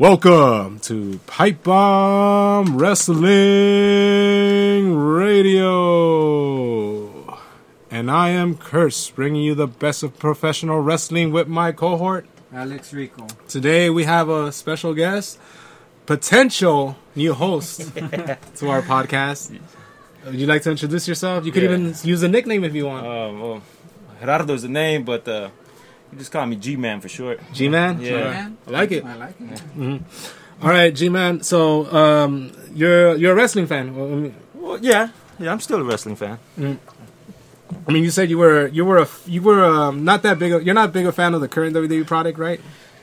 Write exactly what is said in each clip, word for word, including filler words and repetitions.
Welcome to Pipe Bomb Wrestling Radio. And I am Curse, bringing you the best of professional wrestling with my cohort, Alex Rico. Today we have a special guest, potential new host to our podcast. Would you like to introduce yourself? You could Yeah. even use a nickname if you want. Um, well, Gerardo's the name, but uh, you just call me G-Man for short. G-Man? Yeah. Alright. I like it. I like it. Mm-hmm. All right, G-Man. So, um, you're you're a wrestling fan. Well, I mean, Well, yeah, yeah, I'm still a wrestling fan. I mean, you said you were you were a, you were um, not that big. Of, you're not a big a fan of the current W W E product, right?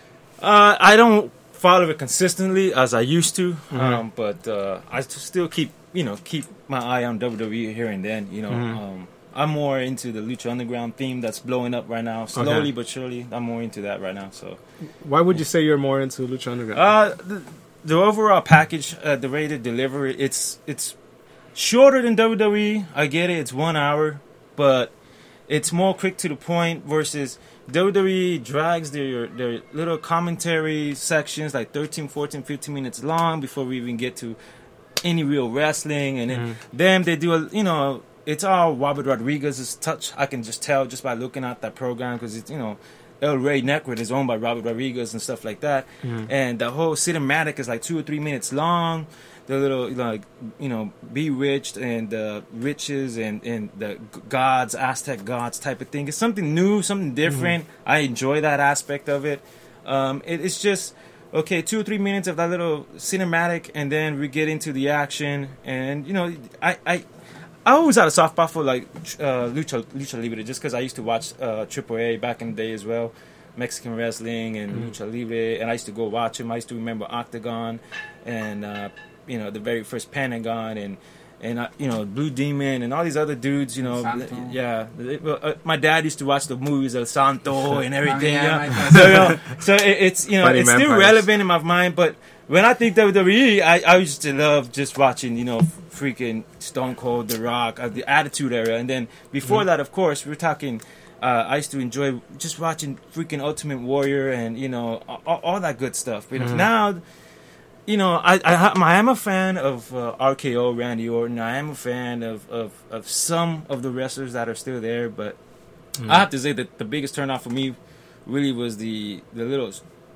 Uh, I don't follow it consistently as I used to, Mm-hmm. um, but uh, I still keep, you know, keep my eye on W W E here and then. You know, Mm-hmm. um, I'm more into the Lucha Underground theme that's blowing up right now, slowly Okay. but surely. I'm more into that right now. So, Why would you say you're more into Lucha Underground? uh, the, the overall package, uh, the way they deliver it, it's it's shorter than W W E. I get it; it's one hour, but it's more quick to the point. Versus W W E drags their their little commentary sections like thirteen, fourteen, fifteen minutes long before we even get to any real wrestling. And then them, they do a you know. It's all Robert Rodriguez's touch. I can just tell just by looking at that program because it's, you know, El Rey Network is owned by Robert Rodriguez and stuff like that. And the whole cinematic is like two or three minutes long. The little, like, you know, Bewitched and uh, Riches and, and the gods, Aztec gods type of thing. It's something new, something different. I enjoy that aspect of it. Um, it it's just, okay, two or three minutes of that little cinematic and then we get into the action. And, you know, I... I I always had a soft spot for like uh, lucha lucha libre, just because I used to watch uh, Triple A back in the day as well, Mexican wrestling and Mm-hmm. lucha libre, and I used to go watch them. I used to remember Octagon, and uh, you know the very first Pentagon, and and uh, you know Blue Demon, and all these other dudes. You know, Santo. yeah. Uh, my dad used to watch the movies El Santo and everything. yeah, yeah. my dad- So, you know, so it, it's you know Fighting it's still vampires. relevant in my mind, but. When I think W W E, I, I used to love just watching, you know, freaking Stone Cold, The Rock, uh, the Attitude Era. And then before that, of course, we're talking, uh, I used to enjoy just watching freaking Ultimate Warrior and, you know, all, all that good stuff. But now, you know, I, I, I am a fan of uh, R K O, Randy Orton. I am a fan of, of, of some of the wrestlers that are still there. But I have to say that the biggest turnoff for me really was the, the little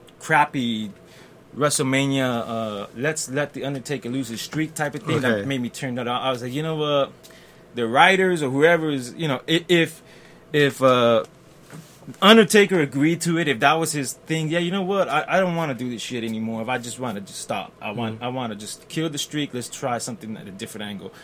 crappy WrestleMania, uh, let's let the Undertaker lose his streak type of thing. Okay. That made me turn that on. I was like, you know what, the writers or whoever is, you know, i- if if uh, Undertaker agreed to it, if that was his thing, yeah, you know what, I, I don't want to do this shit anymore. If I just want to just stop, I want I want to just kill the streak. Let's try something at a different angle.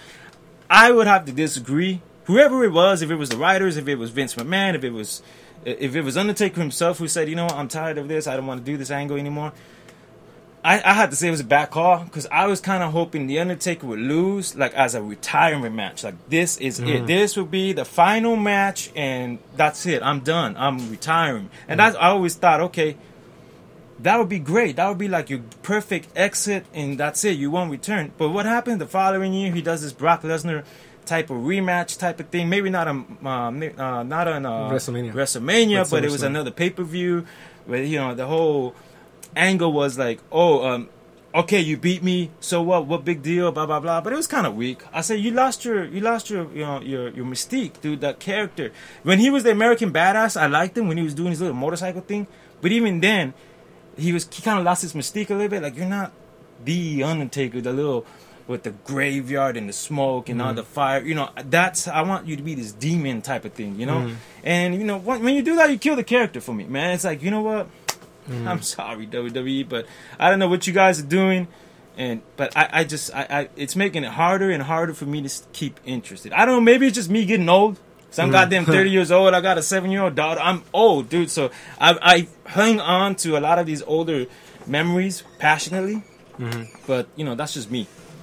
I would have to disagree. Whoever it was, if it was the writers, if it was Vince McMahon, if it was if it was Undertaker himself who said, you know what, I'm tired of this. I don't want to do this angle anymore. I, I had to say it was a bad call because I was kind of hoping the Undertaker would lose, like as a retirement match. Like this is it. This would be the final match, and that's it. I'm done. I'm retiring. And that's I always thought, okay, that would be great. That would be like your perfect exit, and that's it. You won't return. But what happened the following year? He does this Brock Lesnar type of rematch type of thing. Maybe not a uh, uh, not on uh, WrestleMania. WrestleMania, That's but it was SummerSlam. another pay per view where you know the whole angle was like, oh, um, okay, you beat me, so what? What big deal? Blah blah blah. But it was kind of weak. I said, you lost your, you lost your, you know, your your mystique, dude. That character. When he was the American Badass, I liked him when he was doing his little motorcycle thing. But even then, he was he kind of lost his mystique a little bit. Like you're not the Undertaker, the little with the graveyard and the smoke and all the fire. You know, that's I want you to be this demon type of thing. You know, and you know when, when you do that, you kill the character for me, man. It's like, you know what. I'm sorry, W W E, but I don't know what you guys are doing, and but I, I just I, I it's making it harder and harder for me to s- keep interested. I don't know, maybe it's just me getting old. So I'm goddamn thirty years old. I got a seven year old daughter. I'm old, dude. So I I hang on to a lot of these older memories passionately, but you know that's just me.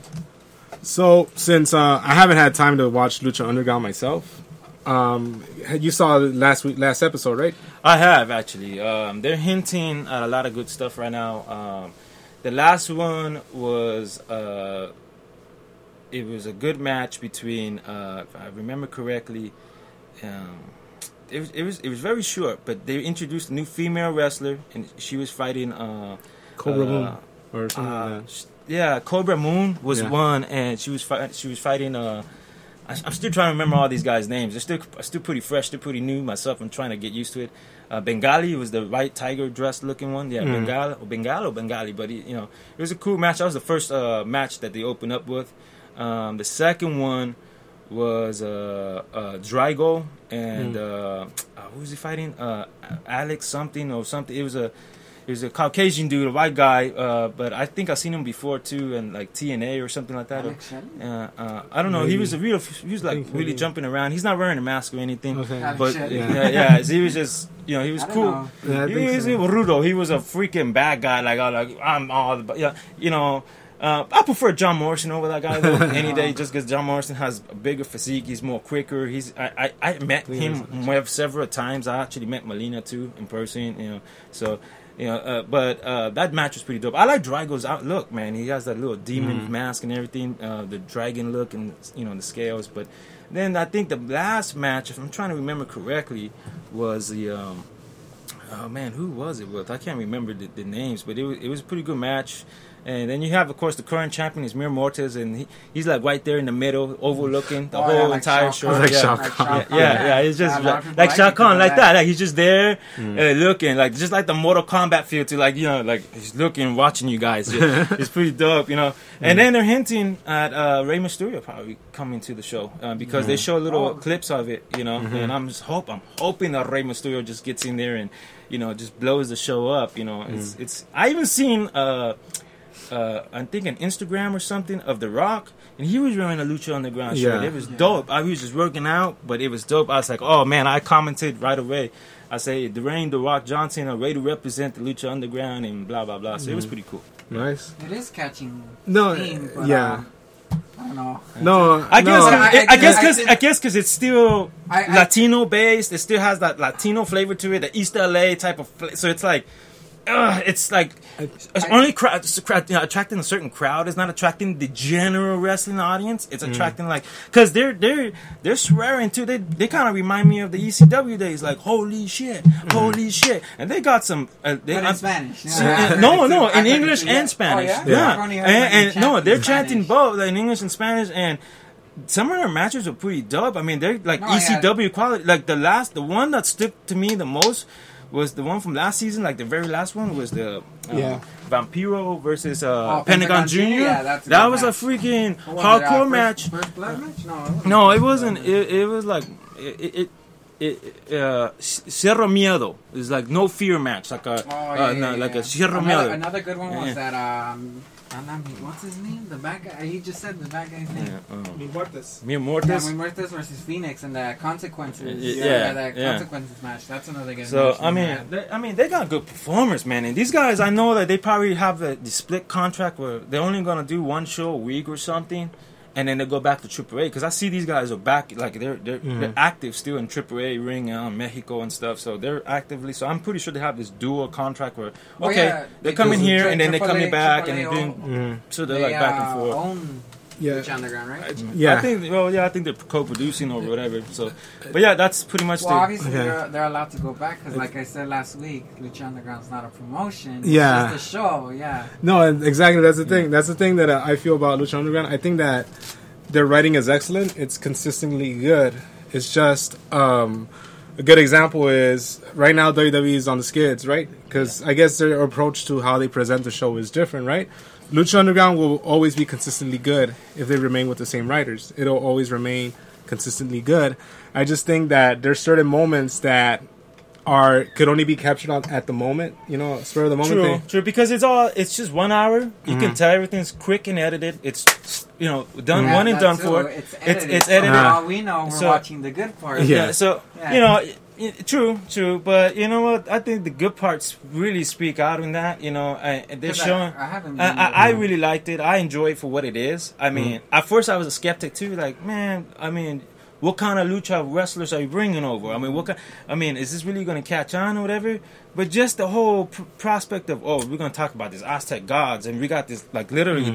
So, since uh, I haven't had time to watch Lucha Underground myself, um, you saw the last week, last episode, right? I have actually. Um, they're hinting at a lot of good stuff right now. Um, the last one was uh, it was a good match between, uh, if I remember correctly, um, it was it was it was very short. But they introduced a new female wrestler, and she was fighting uh, Cobra uh, Moon or something uh, like that. Yeah, Cobra Moon was Yeah. one, and she was fight, she was fighting. Uh, I, I'm still trying to remember all these guys' names. They're still still pretty fresh, still pretty new myself. I'm trying to get used to it. Uh, Bengali was the white tiger dressed looking one. Yeah, Mm. Bengali, or Bengali, or Bengali. But he, you know, it was a cool match. That was the first uh, match that they opened up with. Um, the second one was uh, uh, Drago and Mm. uh, uh, who was he fighting? Uh, Alex something or something. It was a He was a Caucasian dude, a white guy, uh, but I think I've seen him before too, in like T N A or something like that. Alex Shelley? Uh, uh, I don't know. He Maybe. was a real. He was like think really maybe. jumping around. He's not wearing a mask or anything, Okay. Alex but Shelley. yeah, Yeah. yeah, he was just you know he was I don't cool. know. Yeah, I he think was so. a rudo. He was a freaking bad guy. Like, oh, like I'm all, the, yeah, you know. Uh, I prefer John Morrison over that guy though, any day, just because John Morrison has a bigger physique. He's more quicker. He's I I, I met him with several times. I actually met Melina too in person. You know, so. You know, uh, but uh, that match was pretty dope. I like Drago's outlook, man. He has that little demon Mhm. mask and everything, uh, the dragon look, and you know the scales. But then I think the last match, if I'm trying to remember correctly, was the um, oh man, who was it with? I can't remember the, the names, but it was it was a pretty good match. And then you have, of course, the current champion is Mir Mortis, and he, he's like right there in the middle, overlooking the Oh, whole yeah, like entire Shao show. Kahn. Like yeah. Shao Like Kahn. Shao Yeah, Kahn, yeah, yeah, it's just Yeah, a lot like, of people like Shao it because Kahn, of like that. that. Like he's just there, Mm. uh, looking, like just like the Mortal Kombat feel to, like you know, like he's looking, watching you guys. It- it's pretty dope, you know. And then they're hinting at uh, Rey Mysterio probably coming to the show uh, because they show little Oh. clips of it, you know. And I'm just hope I'm hoping that Rey Mysterio just gets in there and you know just blows the show up. You know, it's it's. I even seen. Uh, uh, I think an Instagram or something of The Rock, and he was wearing a Lucha Underground shirt. Yeah. It was Yeah. dope. I was just working out, but it was dope. I was like, oh man, I commented right away. I say, Dwayne The Rock Johnson are ready to represent the Lucha Underground and blah blah blah. So it was pretty cool. Nice. It is catching No, steam, but, yeah. uh, I don't know. No, I guess, no. cause, I- I- I, guess, I- cause, I guess, cause it's still I- I- Latino based. It still has that Latino flavor to it, the East L A type of. Fla- so it's like, uh, it's like it's I- only crowd, it's crowd- you know, attracting a certain crowd. It's not attracting the general wrestling audience. It's attracting like because they're they're they're swearing too. They they kind of remind me of the E C W days. Like holy shit, holy shit, and they got some. Uh, they, But in I'm- Spanish. you know, Yeah, I- no, I- no, I- in I- English yeah. and Spanish. Oh, yeah? Yeah, I've only heard and, them and chant no, in they're Spanish. chanting both, like in English and Spanish, and some of their matches are pretty dope. I mean, they're like No, E C W quality. Like the last, the one that stuck to me the most was the one from last season. Like the very last one was the uh, Yeah. Vampiro versus uh, Oh, Pentagon, Pentagon Junior Yeah, that's a that good was match. a freaking What was it, uh, hardcore first- match. First blood match? No, it wasn't No, first it wasn't. blood match. It, it was like it. it it, uh, Cerro Miedo. It's like no fear match, like a Oh, uh, yeah, no, yeah, like yeah. a Cerro another, Miedo. another good one was Yeah. that um, Anami, what's his name? The bad guy. He just said the bad guy's name. Yeah, um, Mi Muertes. Mia Yeah, Mortis. we Muertes versus Phoenix and the consequences. Y- yeah, that yeah. consequences match. That's another good So match. I mean, they, I mean, they got good performers, man. And these guys, I know that they probably have the, the split contract where they're only gonna do one show a week or something, and then they go back to Triple A. Because I see these guys are back, like they're they're, Mhm. they're active still in Triple A ring out in Mexico and stuff. So they're actively. So I'm pretty sure they have this dual contract where Well, okay, yeah, they they come in do here tri- and then they triple coming A, back triple and A they're doing. Mm. So they're they, like back and uh, forth. Own Yeah. Lucha Underground, right? Yeah. I think. Well, yeah, I think they're co-producing or whatever. So, but yeah, that's pretty much Well, the. obviously Okay. they're, they're allowed to go back because, like I said last week, Lucha Underground's not a promotion. It's Yeah. just a show. Yeah. No, and exactly. That's the thing. That's the thing that uh, I feel about Lucha Underground. I think that their writing is excellent. It's consistently good. It's just um, a good example is right now W W E is on the skids, right? Because I guess their approach to how they present the show is different, right? Lucha Underground will always be consistently good if they remain with the same writers. It'll always remain consistently good. I just think that there's certain moments that are could only be captured on at the moment, you know, spur of the moment True, thing. true. Because it's all it's just one hour. You Mhm. can tell everything's quick and edited. It's you know done Yeah, one and that done too. for. It's It's edited. it's So edited. for Ah. all we know, we're So- watching the good part. Yeah. Yeah. So Yeah. you know, y- y- true, true. But you know what? I think the good parts really speak out in that. You know, and and they're 'Cause showing. I, I haven't. I, been I, I there. really liked it. I enjoy it for what it is. I mean, at first I was a skeptic too. Like, man, I mean, what kind of lucha wrestlers are you bringing over? I mean, what kind? I mean, is this really going to catch on or whatever? But just the whole pr- prospect of, oh, we're going to talk about this Aztec gods, and we got this like literally Mhm. the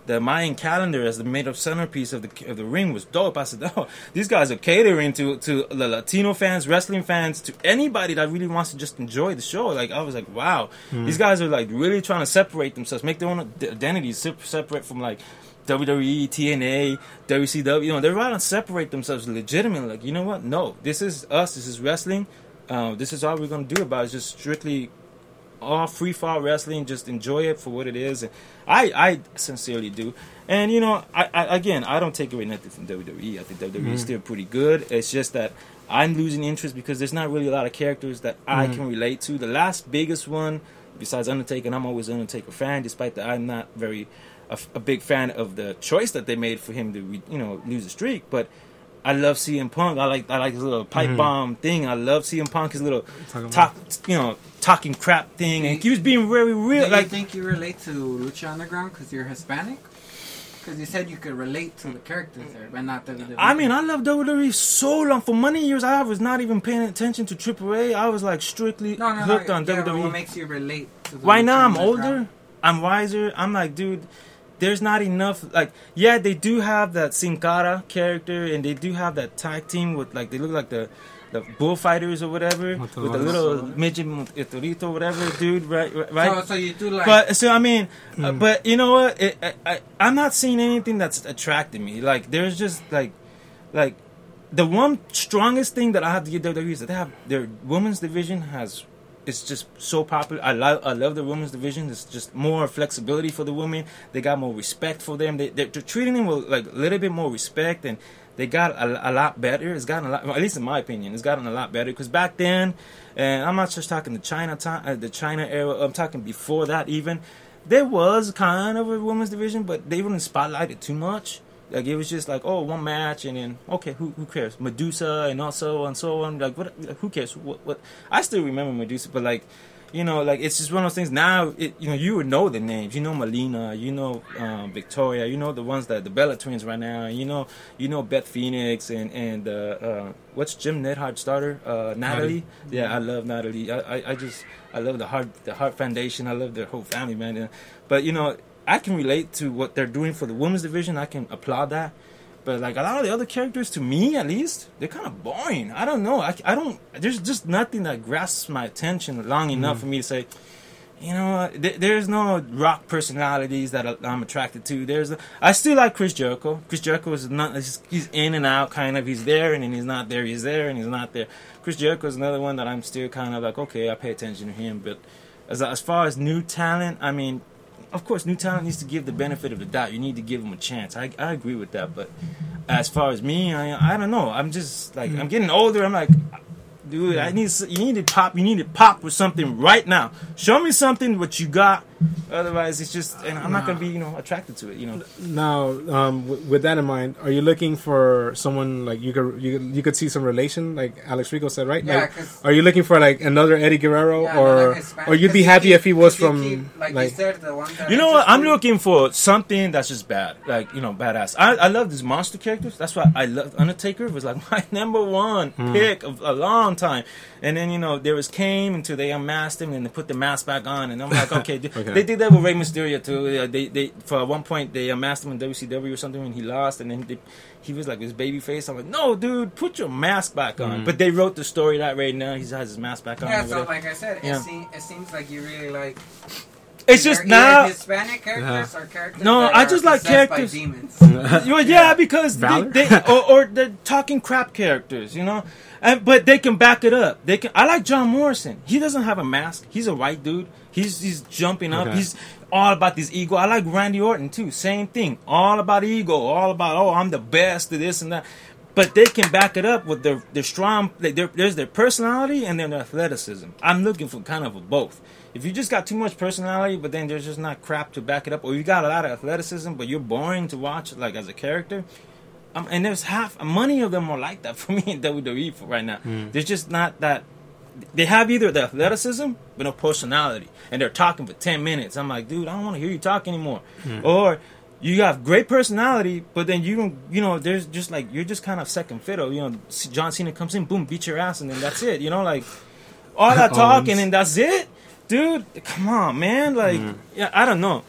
the Mayan calendar as the made up centerpiece of the of the ring was dope. I said, oh, these guys are catering to to the Latino fans, wrestling fans, to anybody that really wants to just enjoy the show. Like I was like, wow, mm. these guys are like really trying to separate themselves, make their own identities, separate from like W W E, T N A, W C W. You know, they're trying to separate themselves legitimately. Like, you know what? No, this is us. This is wrestling. Uh, this is all we're gonna do about it. It's just strictly all free fall wrestling. Just enjoy it for what it is. And I, I sincerely do. And you know, I, I again, I don't take away nothing from W W E. I think W W E mm. is still pretty good. It's just that I'm losing interest because there's not really a lot of characters that I mm. can relate to. The last biggest one, besides Undertaker, and I'm always an Undertaker fan, despite that I'm not very a, a big fan of the choice that they made for him to, you know, lose the streak. But I love C M Punk. I like I like his little pipe mm-hmm. bomb thing. I love C M Punk, his little talk, you know, talking crap thing, and he was being very real. Do like, you think you relate to Lucha Underground because you're Hispanic? Because you said you could relate to the characters there, but not W W E. I mean, I love W W E so long. For many years, I was not even paying attention to triple A. I was like strictly no, no, hooked no, on yeah, W W E. What makes you relate to the Right Lucha now, I'm Underground? older. I'm wiser. I'm like, dude, there's not enough. Like, yeah, they do have that Sin Cara character, and they do have that tag team with, like, they look like the the bullfighters or whatever, with the little midget Torito, whatever, dude, right? right? So, so you do like. But so I mean, Mm. uh, but you know what? It, I, I I'm not seeing anything that's attracting me. Like, there's just like, like, the one strongest thing that I have to give W W E is that they have their women's division has. It's just so popular. I love I love the women's division. It's just more flexibility for the women. They got more respect for them. They they're, they're treating them with like a little bit more respect, and they got a, a lot better. It's gotten a lot, well, at least in my opinion, it's gotten a lot better. Because back then, and I'm not just talking the China time, uh, the China era. I'm talking before that even. There was kind of a women's division, but they wouldn't spotlight it too much. Like, it was just like, oh, one match, and then okay, who who cares? Medusa and also and so on. Like, what? Who cares? What? What? I still remember Medusa, but like, you know, like, it's just one of those things. Now, it, you know, you would know the names. You know Melina. You know um, Victoria. You know the ones that the Bella Twins right now. You know, you know Beth Phoenix and and uh, uh, what's Jim Neidhart's daughter? Uh, Natalie. Mm-hmm. Yeah, I love Natalie. I, I I just I love the Heart the Heart Foundation. I love their whole family, man. But you know, I can relate to what they're doing for the women's division. I can applaud that. But like a lot of the other characters, to me at least, they're kind of boring. I don't know. I, I don't. There's just nothing that grasps my attention long enough mm. for me to say, you know, th- there's no rock personalities that I'm attracted to. There's, a, I still like Chris Jericho. Chris Jericho is not. He's in and out, kind of. He's there and then he's not there. He's there and he's not there. Chris Jericho is another one that I'm still kind of like, okay, I pay attention to him. But as as far as new talent, I mean. Of course, new talent needs to give the benefit of the doubt. You need to give them a chance. I I agree with that. But as far as me, I I don't know. I'm just like, I'm getting older. I'm like, dude, I need you need to pop. You need to pop with something right now. Show me something what you got. Otherwise, it's just, and I'm not gonna be, you know, attracted to it. You know. Now, um, w- with that in mind, are you looking for someone like you could you could, you could see some relation, like Alex Rico said, right? Yeah. Like, are you looking for like another Eddie Guerrero, Yeah, or like or you'd be happy keep, if he was you from keep, like, like you said, the one that You know I what? just I'm did. looking for something that's just bad, like, you know, badass. I, I love these monster characters. That's why I love Undertaker. Was like my number one Mm. pick of a long time. And then, you know, there was Kane until they unmasked him and they put the mask back on. And I'm like, okay, okay. They did that with Rey Mysterio too. Uh, they they for one point they unmasked him in W C W or something and he lost, and then they, he was like his baby face. I'm like, no, dude, put your mask back on. Mm. But they wrote the story that right now he has his mask back on. Yeah, or so whatever. like I said, Yeah. it, seem, it seems like you really like. It's either- just now. either Hispanic characters or characters. No, that I are just like possessed by characters- demons. Well, yeah, because they, Valor? they or, or the talking crap characters, you know, and but they can back it up. They can. I like John Morrison. He doesn't have a mask. He's a white dude. He's he's jumping up. Okay. He's all about this ego. I like Randy Orton too. Same thing. All about ego. All about oh, I'm the best of this and that. But they can back it up with their their strong. Like their, there's their personality and then their athleticism. I'm looking for kind of a both. If you just got too much personality, but then there's just not crap to back it up, or you got a lot of athleticism, but you're boring to watch, like as a character, um, and there's half, many of them are like that for me in W W E for right now. Mm. There's just not that. They have either the athleticism but no personality, and they're talking for ten minutes. I'm like, dude, I don't want to hear you talk anymore. Mm. Or you have great personality, but then you don't, you know, there's just like you're just kind of second fiddle. You know, John Cena comes in, boom, beat your ass, and then that's it. You know, like all that talking, and that's it. Dude, come on, man. Like, Mm. yeah, I don't know.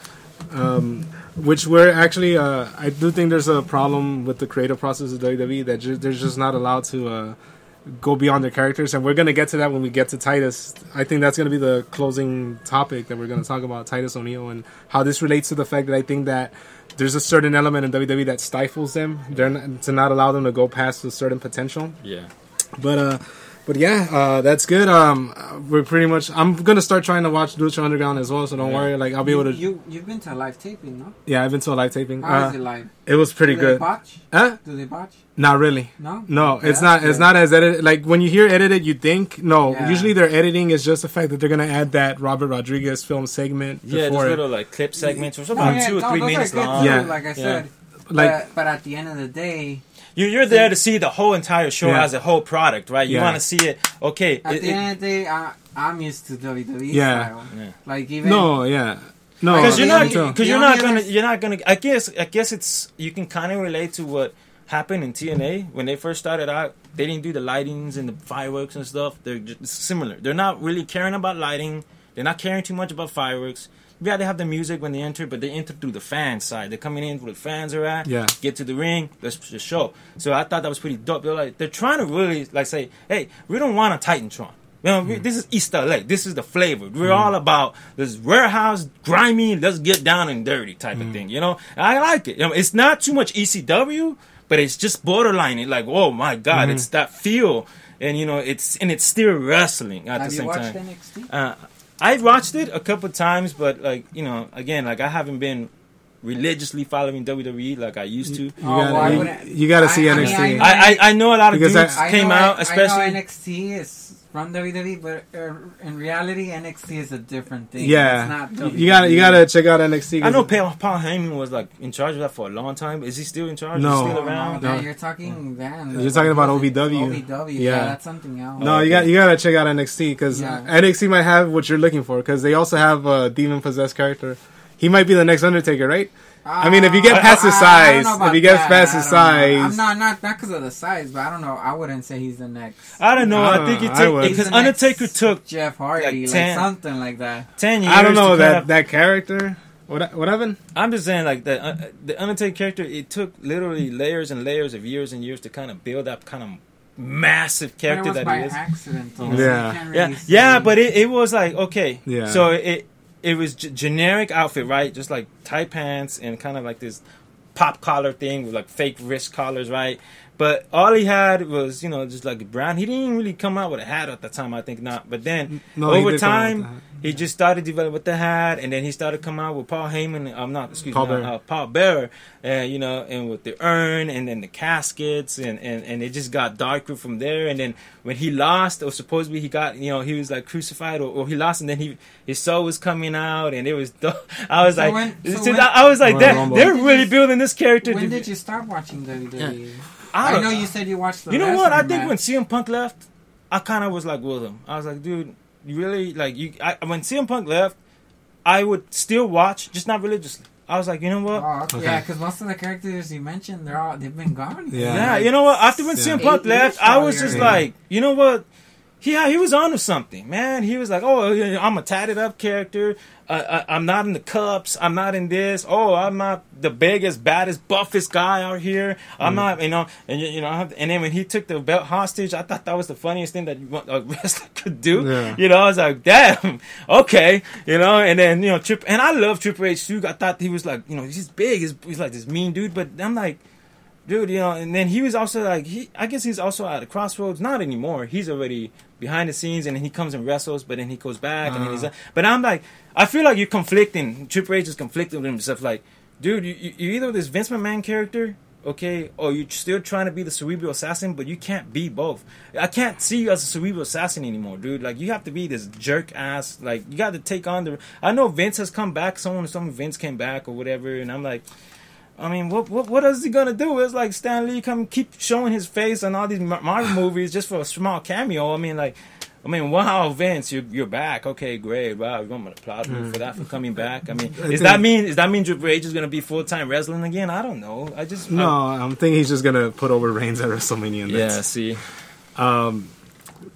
Um, which we're actually, uh, I do think there's a problem with the creative process of W W E that ju- they're just not allowed to uh, go beyond their characters, and we're gonna get to that when we get to Titus. I think that's gonna be the closing topic that we're gonna talk about, Titus O'Neil, and how this relates to the fact that I think that there's a certain element in W W E that stifles them. They're not, to not allow them to go past a certain potential. Yeah. But uh, but yeah, uh, that's good. Um, we're pretty much. I'm gonna start trying to watch Lucha Underground as well, so don't Yeah. worry. Like I'll be you, able to. You you've been to a live taping, no? Yeah, I've been to a live taping. How Uh, is it live? it was pretty Do good. They botch? Huh? Do they botch? Not really. No. No, Okay, it's that's not. It's good. not as edited. Like when you hear edited, you think no. Yeah. Usually their editing is just the fact that they're gonna add that Robert Rodriguez film segment. Yeah, those before it. little like clip segments or No, something, yeah, two or no, three those are minutes good long. too, Yeah. Like I Yeah. said, Like but, but at the end of the day, You, you're there to see the whole entire show Yeah. as a whole product, right? You Yeah. want to see it. Okay. at it- the it- end of the day, I, I'm used to W W E Yeah. style. Yeah. Like even no, yeah, no. Because you're the not, only- because the you're only not gonna, other- you're not gonna. I guess, I guess it's you can kind of relate to what happened in T N A when they first started out. They didn't do the lightings and the fireworks and stuff. They're just similar. They're not really caring about lighting. They're not caring too much about fireworks. Yeah, they have the music when they enter, but they enter through the fan side. They're coming in where the fans are at. Yeah. Get to the ring. Let's the show. So I thought that was pretty dope. They're like, they're trying to really like say, hey, we don't want a Titantron. You know, we, this is East L A. This is the flavor. We're all about this warehouse, grimy, let's get down and dirty type of thing. You know, and I like it. You know, it's not too much E C W, but it's just borderline. It like, oh my God, it's that feel, and you know, it's and it's still wrestling at Have the you same watched time. N X T? Uh, I watched it a couple times, but like you know, again, like I haven't been religiously following W W E like I used to. You Oh, well, I gotta, wouldn't- you, you gotta see I- I N X T. mean, I, I I know a lot of Because dudes I- I came know, out, I, especially. I know N X T is from W W E, but uh, in reality, N X T is a different thing. It's yeah, not you W W E. gotta you gotta check out N X T. I know Paul, Paul Heyman was like in charge of that for a long time. Is he still in charge? No. Is he still Oh, around? no, No. you're talking then. You're talking about O V W. O V W, Yeah. yeah, that's something else. No, you got you gotta check out N X T because Yeah. N X T might have what you're looking for because they also have a demon possessed character. He might be the next Undertaker, right? I mean, if you get past his Uh, I- I don't size, know if about you get that. past I his don't know. I'm size, not not not because of the size, but I don't know. I wouldn't say he's the next I don't know. I, Uh, think he I took would. He's because the next Undertaker took Jeff Hardy, like like, ten. something like that. ten years. I don't know to that kind of- that character. What what happened? I'm just saying, like the uh, the Undertaker character. It took literally layers and layers of years and years to kind of build up kind of massive But it character was that by he is. accident. Though, Yeah. so you can't Yeah, really yeah, say- but it, it was like okay. Yeah. So it it was g- generic outfit, right? Just like tight pants and kind of like this pop collar thing with like fake wrist collars, right? But all he had was, you know, just like brown. He didn't really come out with a hat at the time, I think not. But then No, he over did come out with time, the hat. he just started developing with the hat, and then he started coming out with Paul Heyman. I'm not, excuse Paul me, Bearer. uh, Paul Bearer, uh, you know, and with the urn, and then the caskets, and, and, and it just got darker from there. And then when he lost, or supposedly he got, you know, he was like crucified, or, or he lost, and then he his soul was coming out, and it was. I was So like, when- so so when- I was like, Royal they're, Rumble. they're When did really you- building this character. When to did be- you start watching W W E? I I don't- know you said you watched the. You know what? I wrestling think when match. C M Punk left, I kind of was like with him. I was like, dude, you really like you. I, when C M Punk left, I would still watch, just not religiously. I was like, you know what? Oh, okay. Okay. Yeah, because most of the characters you mentioned, they're all they've been gone. Yeah. Yeah, you know what? After when Yeah. C M Punk Eight left, years I was probably just already. like, you know what? He he was on to something, man. He was like, oh, yeah, I'm a tatted up character. Uh, I, I'm not in the cups. I'm not in this. Oh, I'm not the biggest, baddest, buffest guy out here. I'm Mm. not, you know. And you, you know, I have- and then when he took the belt hostage, I thought that was the funniest thing that you want- a wrestler could do. Yeah. You know, I was like, damn, okay, you know. And then you know, Trip, and I love Triple H too. I thought he was like, you know, he's big. He's, he's like this mean dude, but I'm like. Dude, you know, and then he was also like, he. I guess he's also at a crossroads. Not anymore. He's already behind the scenes, and then he comes and wrestles, but then he goes back, and then he's. Uh. But I'm like, I feel like you're conflicting. Triple H is conflicting with himself. Like, dude, you you you either this Vince McMahon character, okay, or you're still trying to be the cerebral assassin, but you can't be both. I can't see you as a cerebral assassin anymore, dude. Like, you have to be this jerk ass. Like, you got to take on the. I know Vince has come back. Someone, some Vince came back or whatever, and I'm like. I mean, what what what is he gonna do? It's like Stan Lee come keep showing his face on all these Mar- Marvel movies just for a small cameo. I mean, like, I mean, wow, Vince, you're you're back. Okay, great. Wow, I'm gonna applaud you for that for coming back. I mean, I does think- that mean does that mean Triple H is gonna be full time wrestling again? I don't know. I just No, I- I'm thinking he's just gonna put over Reigns at WrestleMania. And yeah. that's- See, Um,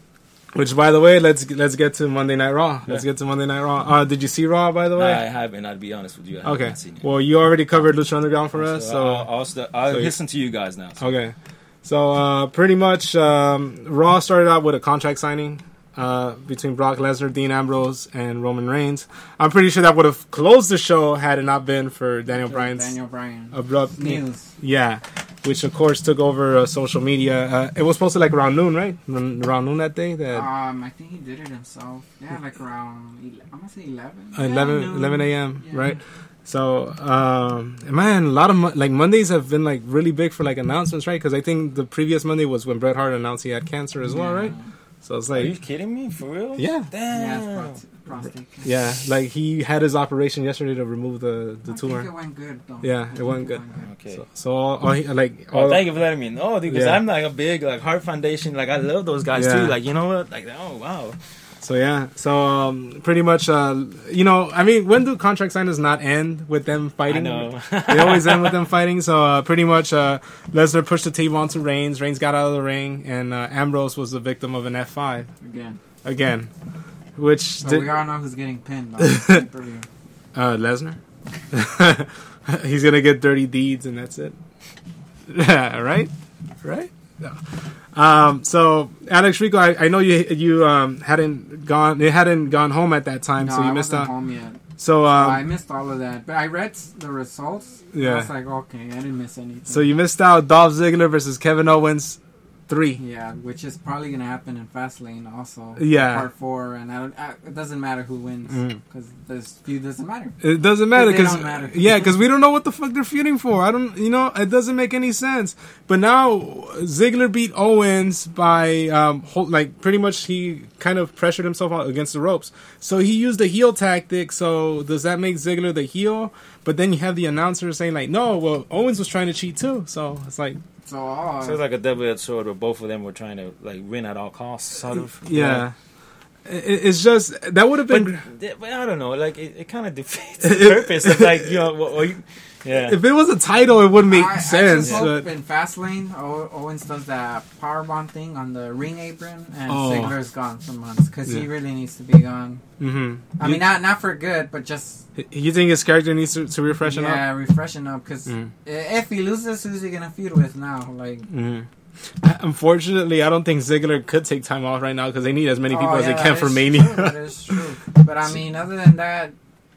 Which, by the way, let's let's get to Monday Night Raw. Let's Yeah. get to Monday Night Raw. Uh, did you see Raw, by the way? I haven't. I'll be honest with you. I haven't Okay. seen it. Well, you already covered Lucha Underground for us, so I'll, I'll, st- I'll so you- listen to you guys now. So. okay. So uh, pretty much, um, Raw started out with a contract signing uh, between Brock Lesnar, Dean Ambrose, and Roman Reigns. I'm pretty sure that would have closed the show had it not been for Daniel Bryan's Daniel Bryan. abrupt News. Yeah, which of course took over uh, social media. Uh, it was posted like around noon, right? Around around noon that day. That Um, I think he did it himself. Yeah, like around, ele- I'm gonna say eleven. uh, Yeah, eleven, noon. eleven a.m. Yeah. Right? So, um, man, a lot of mo- like Mondays have been like really big for like announcements, right? Because I think the previous Monday was when Bret Hart announced he had cancer as well, Yeah. right? So it's Are you like, kidding me? For real? yeah, Damn. Yeah, it's prost- prostate cancer. yeah, like he had his operation yesterday to remove the the I tumor. think it went good, though. Yeah, I it think went good. Okay. So, so all, all he, like, Oh, all, thank you for letting me know, dude. Because Yeah. I'm like a big like Heart Foundation. Like I love those guys Yeah. too. Like you know what? Like oh wow. So yeah, so um, pretty much, uh, you know, I mean, when do contract signings not end with them fighting? I know. They always end with them fighting. So uh, pretty much, uh, Lesnar pushed the table onto Reigns. Reigns got out of the ring, and uh, Ambrose was the victim of an F five Again. again, which So did, we all know who's getting pinned on the pay-per-view. uh, Lesnar. He's gonna get dirty deeds, and that's it. right, right. No. Um, so Alex Rico, I, I know you you um, hadn't gone you hadn't gone home at that time, No, so you I missed wasn't out. home yet. So um, I missed all of that. But I read s- the results. Yeah. I was like, okay, I didn't miss anything. So you missed out Dolph Ziggler versus Kevin Owens three. Yeah, which is probably going to happen in Fastlane also. Yeah. Part four, and I don't, I, it doesn't matter who wins Mm. because this feud doesn't matter. It doesn't matter They because don't matter. yeah, because we don't know what the fuck they're feuding for. I don't, you know, it doesn't make any sense. But now Ziggler beat Owens by um, hold, like pretty much he kind of pressured himself out against the ropes. So he used a heel tactic. So does that make Ziggler the heel? But then you have the announcer saying like, no, well Owens was trying to cheat too. So it's like, So, oh, So it's like a double-edged sword where both of them were trying to like win at all costs, sort of. yeah, It- it's just that would have But, been. but I don't know. Like it, it kind of defeats the purpose of like you know. What, what you, yeah. If it was a title, it would make I, sense. I just hope but in Fastlane, o- Owens does that powerbomb thing on the ring apron, and Oh. Ziggler's gone for months because he Yeah. really needs to be gone. hmm I mean, not not for good, but just you think his character needs to, to refreshen up? yeah, refreshing up. Because Mm. if he loses, who's he gonna feud with now? Like, Mhm. Unfortunately, I don't think Ziggler could take time off right now because they need as many people oh, as yeah, they can that for is Mania. true, that is true. But I mean, other than that,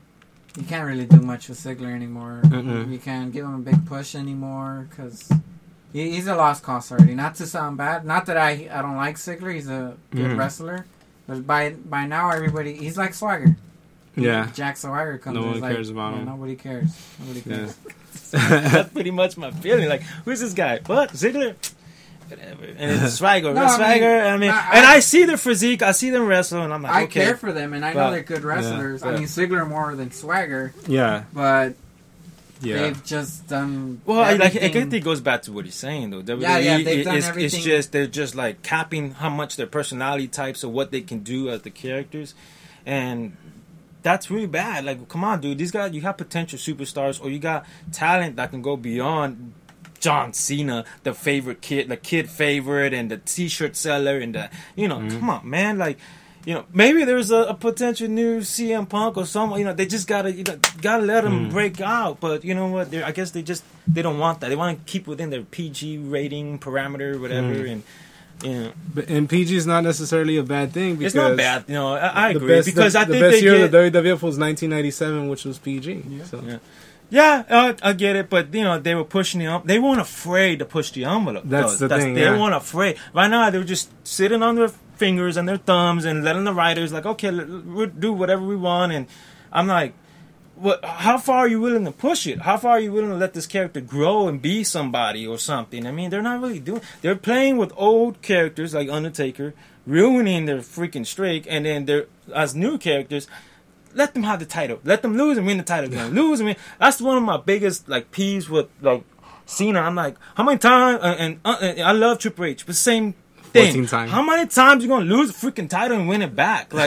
you can't really do much with Ziggler anymore. Mm-mm. You can't give him a big push anymore because he, he's a lost cause already. Not to sound bad, not that I I don't like Ziggler. He's a good Mhm. wrestler, but by by now everybody he's like Swagger. Yeah. Jack Swagger comes. No in, one it's like, cares about yeah, him. Nobody cares. Nobody cares. That's pretty much my feeling. Like, who's this guy? What Ziggler? Whatever. And it's Swagger. No, I mean, Swagger. I mean, I- and I- I see their physique. I see them wrestle, and I'm like, I okay. care for them, and I know But- they're good wrestlers. I Yeah. mean, Ziggler more than Swagger, Yeah. but Yeah. they've just done. Well, I- like I everything. think it goes back to what he's saying though. W W E, Yeah, yeah, they've done it's, everything. it's just they're just like capping how much their personality types or what they can do as the characters, and that's really bad. Like, come on, dude, these guys, you have potential superstars, or you got talent that can go beyond John Cena, the favorite kid, the kid favorite, and the T-shirt seller, and the you know, Mm-hmm. come on, man, like. You know, maybe there's a, a potential new C M Punk or someone. You know, they just gotta, you know, gotta let them Mm. break out. But you know what? They're, I guess they just they don't want that. They want to keep within their P G rating parameter, whatever. Mm. And you know, But, and P G is not necessarily a bad thing because it's not bad. You know, I, I the agree best, because the, I the think best they year get, of the W W F was nineteen ninety-seven, which was P G. Yeah. So. Yeah. Yeah, uh, I get it, but you know they were pushing the envelope. They weren't afraid to push the envelope. That's though. the thing, They yeah. weren't afraid. Right now, they were just sitting on their fingers and their thumbs and letting the writers like, okay, l- we'll do whatever we want. And I'm like, what? How far are you willing to push it? How far are you willing to let this character grow and be somebody or something? I mean, they're not really doing. They're playing with old characters like Undertaker, ruining their freaking streak, and then they're as new characters. Let them have the title. Let them lose and win the title again. Lose and win. That's one of my biggest like peeves with like Cena. I'm like, how many times? Uh, and, uh, and I love Triple H, but same thing. fourteen times. How many times you gonna lose a freaking title and win it back? Like,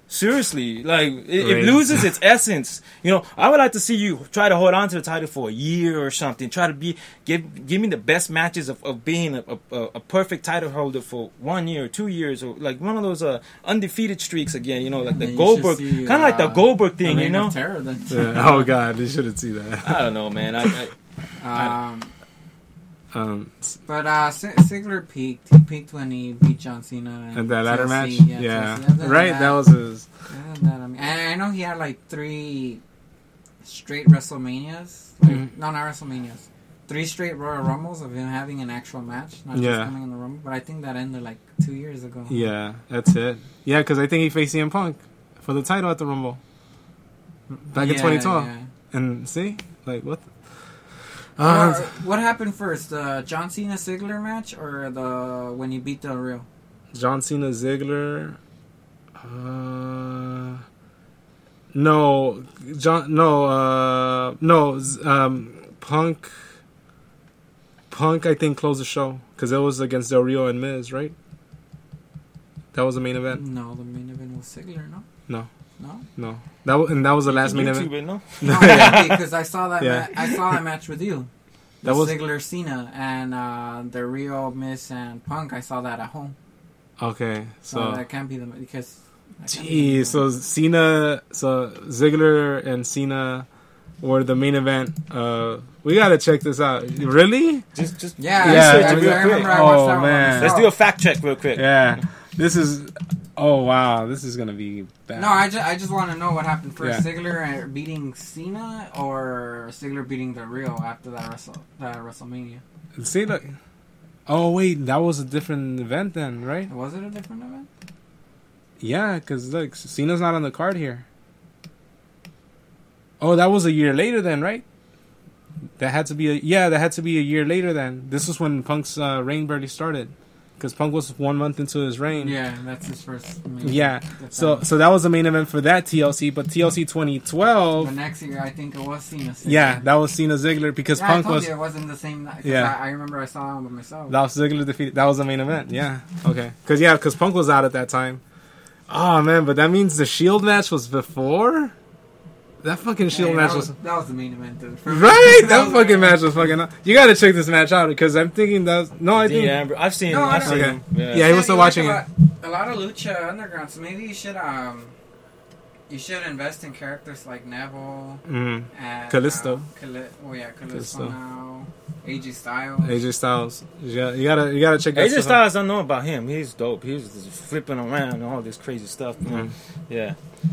Seriously, like it, it Right. loses its essence. You know, I would like to see you try to hold on to the title for a year or something. Try to be give give me the best matches of, of being a, a, a perfect title holder for one year or two years, or like one of those uh, undefeated streaks again. You know, like the Yeah, you Goldberg, should see, kind of like the uh, Goldberg thing. The You Reign know, of Terror, then. Yeah. Oh God, they shouldn't see that. I don't know, man. I, I, Um, Um, but uh, S- Ziggler peaked. He peaked when he beat John Cena and that ladder T L match, C. yeah, T L C. Other than right. That, was his. other than that, I mean, and I know he had like three straight WrestleManias. Like, Mhm. No, not WrestleManias. Three straight Royal Rumbles of him having an actual match, not Yeah. just coming in the Rumble. But I think that ended like two years ago. Yeah, that's it. Yeah, because I think he faced C M Punk for the title at the Rumble back in Yeah, twenty twelve. yeah. And see, like what? The, Or- uh, what happened first, the John Cena Ziggler match or the when he beat Del Rio? John Cena Ziggler. Uh, no, John. No, uh, no. z- Um, Punk. Punk, I think, closed the show because it was against Del Rio and Miz, right? That was the main event. No, the main event was Ziggler. No, No, no. no. That was, and that was the last main YouTube event. it, no? No, yeah, because I saw that. Yeah. Ma- I saw that match with you. That The was- Ziggler Cena and uh, the Rio Miz and Punk. I saw that at home, Okay, so, so. that can't be the because. that can't be the Geez, so Cena, so Ziggler and Cena were the main event. Uh, we gotta check this out. Really? Just, just Yeah, Yeah, I, it's I, real I remember quick. I watched Oh, that one. man. let's do a fact check real quick. Yeah. This is. Oh wow, this is gonna be bad. No, I just, I just want to know what happened first: Yeah. Ziggler uh, beating Cena or Ziggler beating the Rio after that Wrestle that WrestleMania. See, look. Oh wait, that was a different event then, right? Was it a different event? Yeah, because look, Cena's not on the card here. Oh, that was a year later then, right? That had to be a yeah. That had to be a year later then. This was when Punk's uh, reign barely started, because Punk was one month into his reign. Yeah, that's his first. main Yeah. event. So so that was the main event for that T L C, but T L C twenty the twelve. next year, I think it was Cena. Ziggler. Yeah, that was Cena Ziggler because Yeah, Punk I told was you it wasn't the same. Night, 'cause Yeah. I, I remember I saw that one by myself. Dolph Ziggler defeated. That was the main event. Yeah. Okay. Because yeah, because Punk was out at that time. Oh man, but that means the Shield match was before. That fucking Shield Hey, match that was. was, that was the main event. Dude. For me. Right, that was fucking the- match was fucking. You gotta check this match out because I'm thinking that. No, I Dean think. Ambrose. I've seen. No, I I've don't- seen Okay. him. Yeah. Yeah, he was still you like watching a it. lot, a lot of Lucha Underground, so maybe you should um, you should invest in characters like Neville Mm. and Callisto. Uh, Cali- oh yeah, Callisto, Callisto. now. A J Styles. A J Styles. You gotta, you gotta, you gotta check that A J stuff out. Styles, I know about him. He's dope. He's just flipping around and all this crazy stuff. You know? Mhm. Yeah.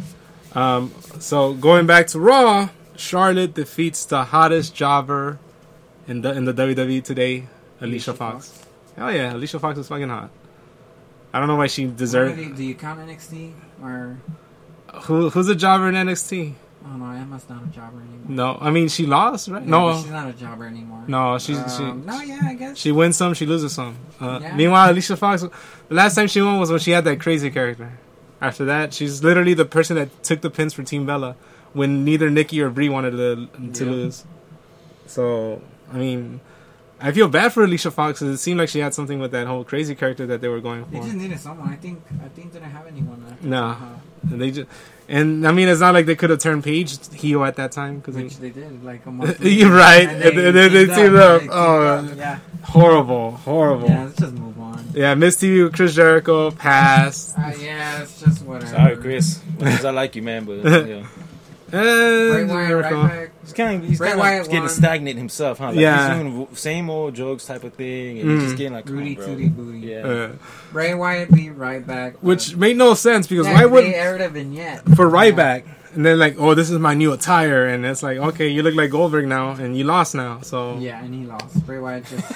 Um, so going back to Raw, Charlotte defeats the hottest jobber in the in the W W E today, Alicia Fox. Hell yeah, Alicia Fox is fucking hot. I don't know why she What deserved. do you- Do you count N X T or? Who who's a jobber in N X T? Oh no, Emma's not a jobber anymore. No, I mean she lost, right? Yeah, no, but she's not a jobber anymore. no, she's Um, she. No, yeah, I guess. She wins some, she loses some. Uh, Yeah. Meanwhile, Alicia Fox, the last time she won was when she had that crazy character. After that, she's literally the person that took the pins for Team Bella when neither Nikki or Brie wanted to, to Yeah. lose. So, I mean, I feel bad for Alicia Fox because it seemed like she had something with that whole crazy character that they were going They for. just needed someone. I think. I think they didn't have anyone. Left. No. Uh, And they just, and I mean, it's not like they could have turned Paige heel at that time because which they did like a month. You're later. right. And And then they teamed teamed up. up. They teamed Oh, up. yeah. horrible, horrible. Yeah, let's just move on. Yeah, Miss T V with Chris Jericho passed. Uh, yeah, it's just whatever. Sorry, Chris. Because I like you, man, but yeah. Bray And Wyatt, Jericho. right back. He's kind of he's Bray kind Wyatt of getting won. stagnant himself, huh? Like Yeah. He's doing the same old jokes type of thing, and Mm. he's just getting like, come Rudy on, bro. Tooty Booty. Yeah. Uh, Bray Wyatt beat Ryback. which made no sense because yeah, why they would aired a vignette for Ryback and then like, oh, this is my new attire, and it's like, okay, you look like Goldberg now, and you lost now, so Yeah, and he lost. Bray Wyatt just.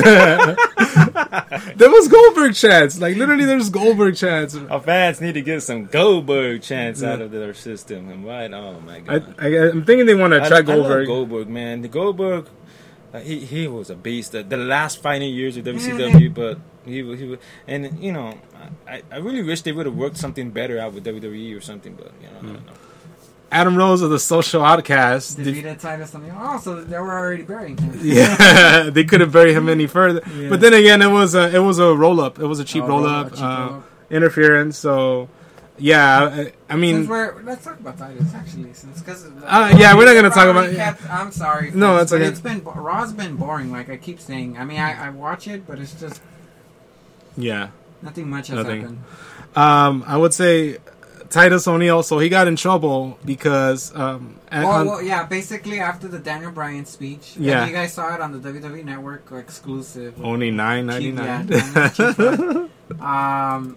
there was Goldberg chants, like literally, there's Goldberg chants. Our fans need to get some Goldberg chants Yeah. out of their system, and right? Oh my I, god! I, I'm thinking they want to I, attract I love Goldberg. Goldberg, man. The Goldberg, uh, he he was a beast. The, the last fighting years of W C Yeah, W, but he was he was, and you know, I, I really wish they would have worked something better out with W W E or something, but you know, I don't know. Adam Rose of the Social Outcast. def- defeated Titus something. Oh, so they were already burying him. Yeah, they couldn't bury him any further. Yeah. But then again, it was a it was a roll up. It was a cheap Oh, roll roll-up, up, cheap uh, roll-up. interference. So yeah, I, I mean, Since we're let's talk about Titus actually, since because Uh, yeah, we're not gonna talk about- Kept, I'm sorry. No, folks, it's but okay. It's been Raw's been boring. Like I keep saying. I mean, I, I watch it, but it's just yeah. nothing much has Nothing. happened. Um, I would say Titus O'Neil. So he got in trouble because um, at- Well, on- well, yeah. Basically, after the Daniel Bryan speech, Yeah. yeah, you guys saw it on the W W E Network exclusive. only nine ninety Cheap, nine. yeah, cheap flight. um,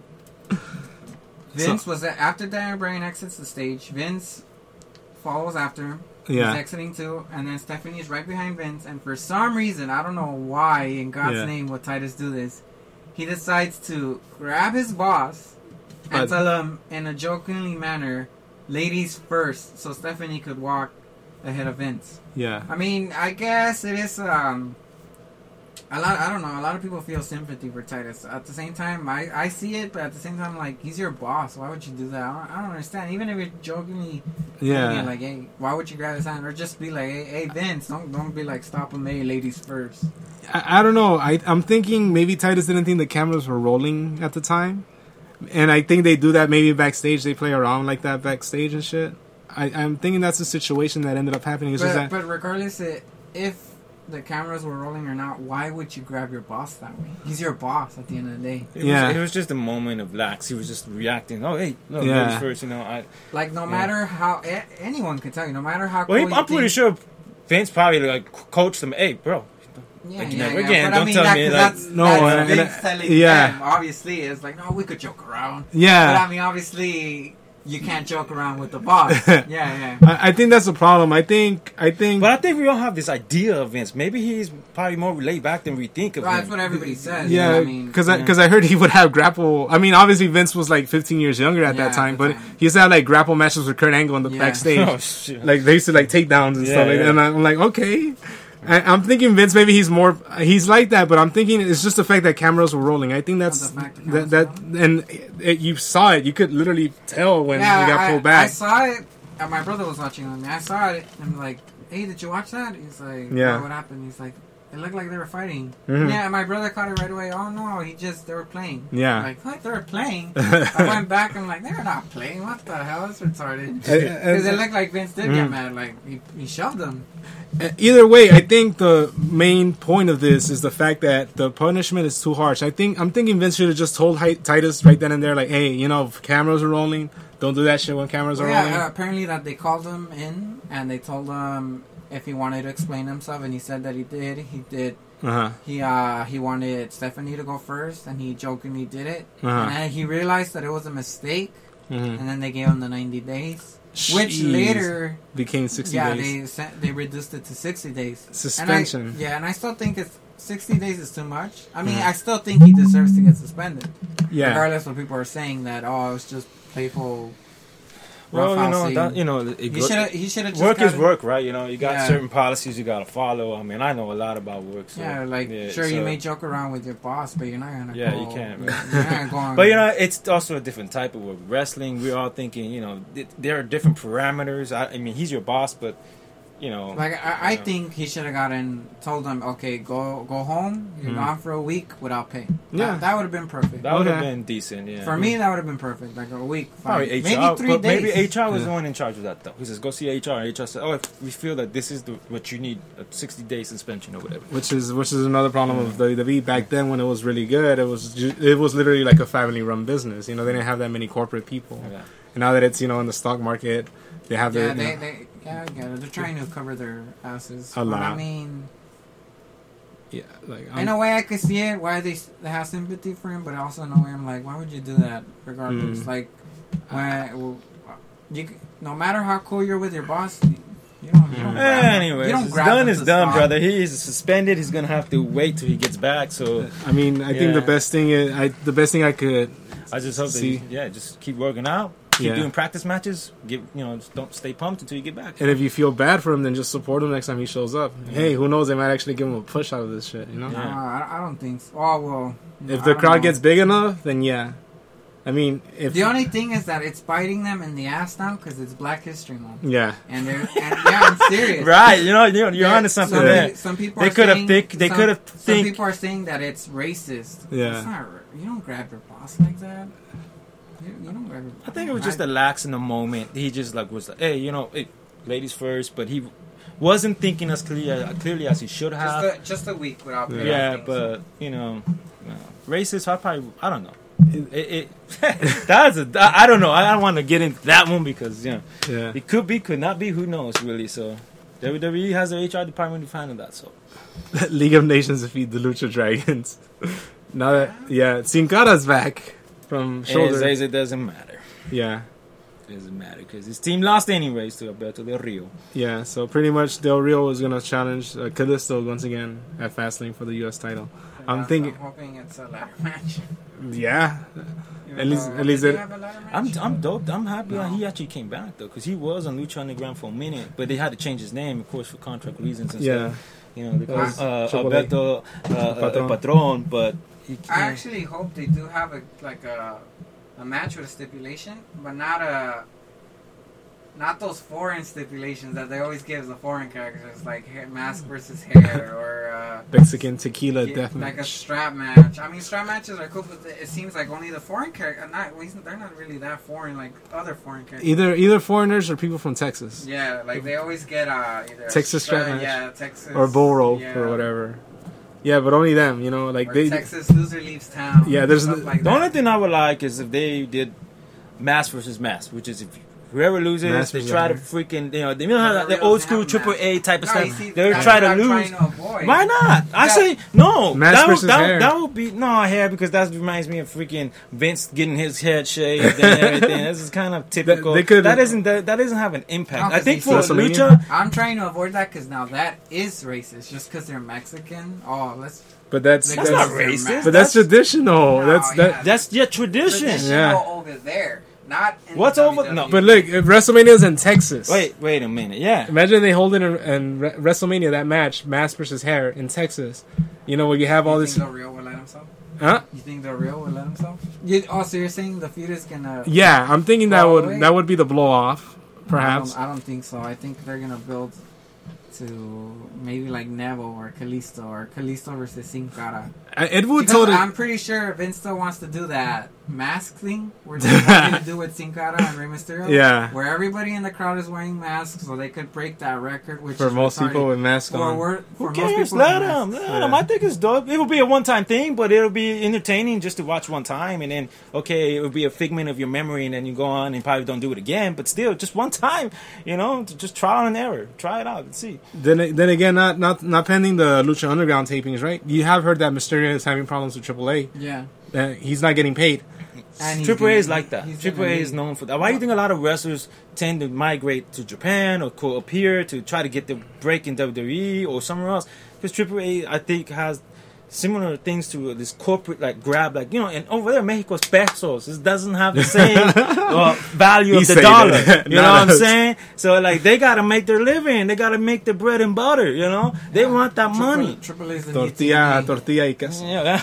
Vince was after Daniel Bryan exits the stage. Vince follows after him. He's Yeah, exiting too, and then Stephanie's right behind Vince. And for some reason, I don't know why, in God's Yeah. name, would Titus do this? He decides to grab his boss and But- tell him in a jokingly manner, "Ladies first," so Stephanie could walk ahead of Vince. yeah, I mean, I guess it is um a lot. I don't know. A lot of people feel sympathy for Titus. At the same time, I, I see it, but at the same time, like he's your boss. Why would you do that? I don't, I don't understand. Even if you're jokingly, yeah. being like, hey, why would you grab his hand, or just be like, hey, hey Vince, don't don't be like, stop him, hey, ladies first. I, I don't know. I, I'm thinking maybe Titus didn't think the cameras were rolling at the time, and I think they do that maybe backstage. They play around like that backstage and shit. I, I'm thinking that's the situation that ended up happening. It's But, just that, but regardless, it, if the cameras were rolling or not, why would you grab your boss that way? He's your boss at the end of the day. It Yeah. was, it was just a moment of lax. He was just reacting. Oh, hey, no, Yeah. ladies first. You know, I. Like no Yeah. matter how a- anyone can tell you, no matter how. Well, cool he, you I'm pretty think- sure Vince probably like coached him. Hey, bro. Yeah, Like, yeah, never yeah. again, But don't I mean, tell that, me, 'cause like- that's, No, that's and- and Vince I- telling yeah. them. Obviously, it's like, no, we could joke around. But yeah. I mean, obviously, you can't joke around with the boss. yeah, yeah. I, I think that's the problem. I think I think But I think we all have this idea of Vince. Maybe he's probably more laid back than we think of Well, him. that's what everybody says. you know yeah, what I mean, because yeah. I because I heard he would have grapple. I mean, obviously Vince was like fifteen years younger at Yeah, that time, at the but time. he used to have like grapple matches with Kurt Angle in the Yeah. backstage. Oh, shit. Like they used to like takedowns and Yeah, stuff like that. yeah. And I'm like, okay. I, I'm thinking Vince maybe he's more he's like that, but I'm thinking it's just the fact that cameras were rolling. I think that's Oh, the fact the that, cameras that were and it, it- you saw it. You could literally tell when yeah, he got I, pulled I back. saw it. And my brother was watching with me. I saw it. And I'm like, hey, did you watch that? He's like, Yeah. "Oh, what happened? He's like, it looked like they were fighting. Mhm. Yeah, and my brother caught it right away. Oh, no, he just, they were playing. Yeah. I'm like, what? They were playing? I went back and I'm like, they're not playing. What the hell? It's retarded. And- Because it and- looked like Vince did Mm. get mad. Like, he, he shoved him. Either way, I think the main point of this is the fact that the punishment is too harsh. I think I'm thinking Vince should have just told Hi- Titus right then and there, like, "Hey, you know, if cameras are rolling, don't do that shit when cameras are Well, rolling." yeah, uh, apparently that they called him in and they told him if he wanted to explain himself, and he said that he did. He did. Uh huh. He uh he wanted Stephanie to go first, and he jokingly did it. Uh And huh. then he realized that it was a mistake, Mm-hmm. and then they gave him the ninety days, which later, became sixty yeah, days they sent, they reduced it to sixty days. suspension. And I, yeah, and I still think it's sixty days is too much. I mean, Mhm. I still think he deserves to get suspended, Yeah. regardless of what people are saying that oh, it was just playful. Well, you know, roughhousing. that, you know, it He go- should have. He should have just work is gotten- work, right? You know, you got Yeah. certain policies you got to follow. I mean, I know a lot about work. So, Yeah, like yeah, sure you so- may joke around with your boss, but you're not gonna. Yeah, go, you can't, You're, right? you're not gonna go on. But you know, it's also a different type of work. Wrestling, we're all thinking, you know, th- there are different parameters. I, I mean, he's your boss, but you know, like I, I Yeah. think he should have gotten told them, okay, go go home. You're Mhm. gone for a week without pay. Yeah. that, that would have been perfect. that would have Okay. been decent. Yeah, For me, that would have been perfect. Like a week, fine. Probably H R, maybe three but days. maybe H R was Yeah. the one in charge of that though. He says, "Go see H R." H R said, "Oh, if we feel that this is the, what you need, a sixty day suspension or whatever." Which is which is another problem with W W E back then when it was really good. It was ju- it was literally like a family run business. You know, they didn't have that many corporate people. Yeah. And now that it's you know in the stock market, they have Yeah, their you they, know, they, yeah, I get it. They're trying to cover their asses. A But I lot. mean, yeah like in I'm- a way, I could see it why they, s- they have sympathy for him, but also in a way, I'm like, why would you do that? Regardless, Mm. like, when well, you, c- no matter how cool you're with your boss, you you don't. You don't Mm. grab them. Anyways, you don't it's grab done them is to done, stop. brother. He is suspended. He's gonna have to wait till he gets back. So I mean, I think the Yeah. best thing is, I the best thing I could I just hope that See? he, yeah, just keep working out, keep Yeah. doing practice matches. Give you know, just don't stay pumped until you get back. and if you feel bad for him, then just support him next time he shows up. Hey, who knows? They might actually give him a push out of this shit. You know, No, Yeah. I, I don't think so. Oh well. no, if I the don't crowd know. gets big enough, then yeah. I mean, if The only thing is that it's biting them in the ass now because it's Black History Month, yeah, and they're and yeah, I'm serious. Right, you know, you're, you're Yeah, onto something some, there. pe- Some people They are could have saying- think. They some- could have Some think. people are saying that it's racist. Yeah. It's not. ra- You don't grab your boss like that. You, you know, I, I think it was just a lax in the moment. He just like was like, hey, you know, hey, ladies first, but he wasn't thinking as clearly, clearly as he should have. Just a, just a week without. Yeah, yeah but so. you know, uh, racist. I probably I don't know. It, it, it that's a I don't know. I don't want to get into that one because you know, Yeah. it could be, could not be. Who knows really? So W W E has their H R department to handle that. So League of Nations defeat the Lucha Dragons. Now that yeah, Sin Cara's back from shoulder. it, it doesn't matter. Yeah. It doesn't matter because his team lost anyways to Alberto Del Rio. Yeah, so pretty much Del Rio is gonna challenge uh, Kalisto once again at Fastlane for the U S title. I'm thinking, I'm hoping it's a ladder match. yeah, Even At least- though- at least did it- they have a ladder match? I'm I'm dope. I'm happy No. that he actually came back though because he was on Lucha Underground for a minute, but they had to change his name, of course, for contract reasons and yeah. stuff. You know, because Uh, uh, Triple A. Alberto uh, uh, Patron. Patron, but he, I actually hope they do have a like a a match with a stipulation, but not a not those foreign stipulations that they always give the foreign characters, like hair, mask versus hair or uh, Mexican tequila yeah, death like a match. strap match. I mean, strap matches are cool, but it seems like only the foreign characters. Not they're not really that foreign like other foreign characters. Either either foreigners or people from Texas Yeah, like they always get uh, either a Texas strap stra- match. yeah, Texas or bull rope yeah, or whatever. Yeah, but only them, you know, like or they. Texas loser leaves town. Yeah, there's stuff the- like the only that. thing I would like is if they did mask versus mask, which is if whoever loses, Mask they versus try to mask. freaking you know they don't have The that, the real old school have triple mask. A type of No, stuff. you see, They're that's trying what to I'm lose. trying to avoid. Why not? I That- say no. Mask that, would- versus that, hair. that would be no hair because that reminds me of freaking Vince getting his head shaved and everything. This is kind of typical. They could- that isn't that, that doesn't have an impact. No, I 'cause think they for see- Lucha, I'm trying to avoid that because now that is racist. Just because they're Mexican. Oh, let's. But that's that's that's, not their racist. mask. but that's, traditional. No, that's yeah. that. That's your tradition. Traditional Yeah. over there, not. In What's the over- W W E. no. But look, if WrestleMania's in Texas. Wait, wait a minute. Yeah. Imagine they hold it in, in Re- WrestleMania that match, mask versus hair in Texas. You know where you have all You this. think Del Rio will let himself? Huh? You think Del Rio will let himself? You, oh, so you're saying the feud is gonna? Yeah, I'm thinking that Oh, would wait. that would be the blow off, perhaps. I don't, I don't think so. I think they're gonna build to maybe like Neville or Kalisto or Kalisto versus Sin Cara. I- It would Because totally. I'm pretty sure Vince still wants to do that mask thing where they want you to do with Sin Cara and Rey Mysterio. Yeah. Where everybody in the crowd is wearing masks so they could break that record, which For is most retarded. people with masks For, on. we're- Who for most cares? people Let with them. masks. Let them. Yeah. I think it's dope. It'll be a one-time thing, but it'll be entertaining just to watch one time, and then okay, it'll be a figment of your memory, and then you go on and probably don't do it again. But still, just one time, you know, just trial and error. Try it out and see. Then then again, not not not pending the Lucha Underground tapings, right? You have heard that Mysterio is having problems with Triple A. Yeah. Uh, he's not getting paid. And he's Triple A gonna- is like that. he's Triple A gonna is leave. known for that. Why do you think a lot of wrestlers tend to migrate to Japan or go up here to try to get the break in W W E or somewhere else? Because Triple A, I think, has similar things to this corporate like grab, like you know, and over there Mexico's pesos. It doesn't have the same uh, value He of the say dollar. that. You know Not what I'm us. saying? So like they gotta make their living. They gotta make their bread and butter. You know, they want that Triple, money. Triple A's the Tortilla, new T V. tortilla y queso. Yeah.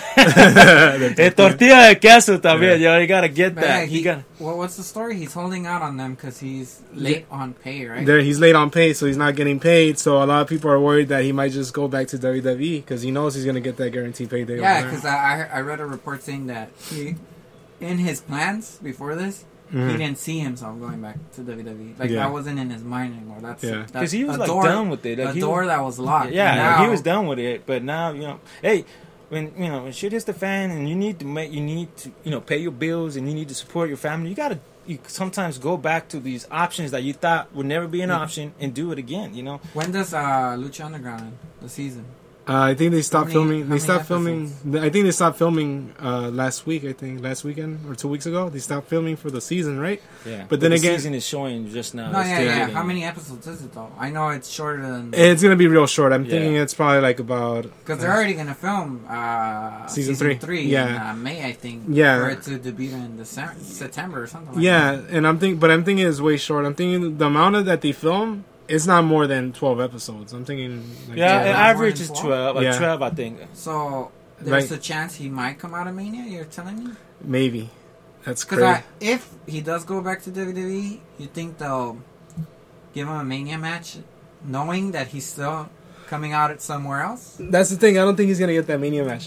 Eh, tortilla de queso también. Yeah. Yo, you gotta get But yeah, that. he, You gotta. well, what's the story? He's holding out on them because he's late on pay, right? There, he's late on pay, so he's not getting paid. So a lot of people are worried that he might just go back to W W E because he knows he's gonna get that guaranteed payday. Yeah, over there. because I, I I read a report saying that he, in his plans before this, he Mhm. didn't see himself going back to W W E. Like Yeah. that wasn't in his mind anymore. That's Yeah. that's Because he was a like door, done with it. Like, a he door was, that was locked. yeah, And like, he now- was done with it. But now, you know, hey, when you know when shit hits the fan and you need to make, you need to, you know, pay your bills and you need to support your family. You gotta, you sometimes go back to these options that you thought would never be an Yeah. option and do it again. You know, When does uh, Lucha Underground end? The season? Uh, I think they stopped many- filming. how They many stopped filming. episodes? I think they stopped filming uh, last week. I think last weekend or two weeks ago. They stopped filming for the season, right? yeah. But then the again- season is showing just now. No, It's yeah, still yeah. getting- How many episodes is it though? I know it's shorter than It's gonna be real short. I'm Yeah. thinking it's probably like about because they're already gonna film uh, Season season, three. three. Yeah. in, uh, May I think. Yeah. for it to debut in December, September or something. Like yeah. that. And I'm thinking, but I'm thinking it's way short. I'm thinking the amount of that they film. It's not more than twelve episodes. I'm thinking. Like, Yeah, Yeah, an not average more is than twelve. Like Yeah. twelve, I think. So there's Like- a chance he might come out of Mania. You're telling me? maybe. That's Because crazy. if he does go back to W W E, you think they'll give him a Mania match, knowing that he's still coming out at somewhere else? That's the thing. I don't think he's gonna get that Mania match now.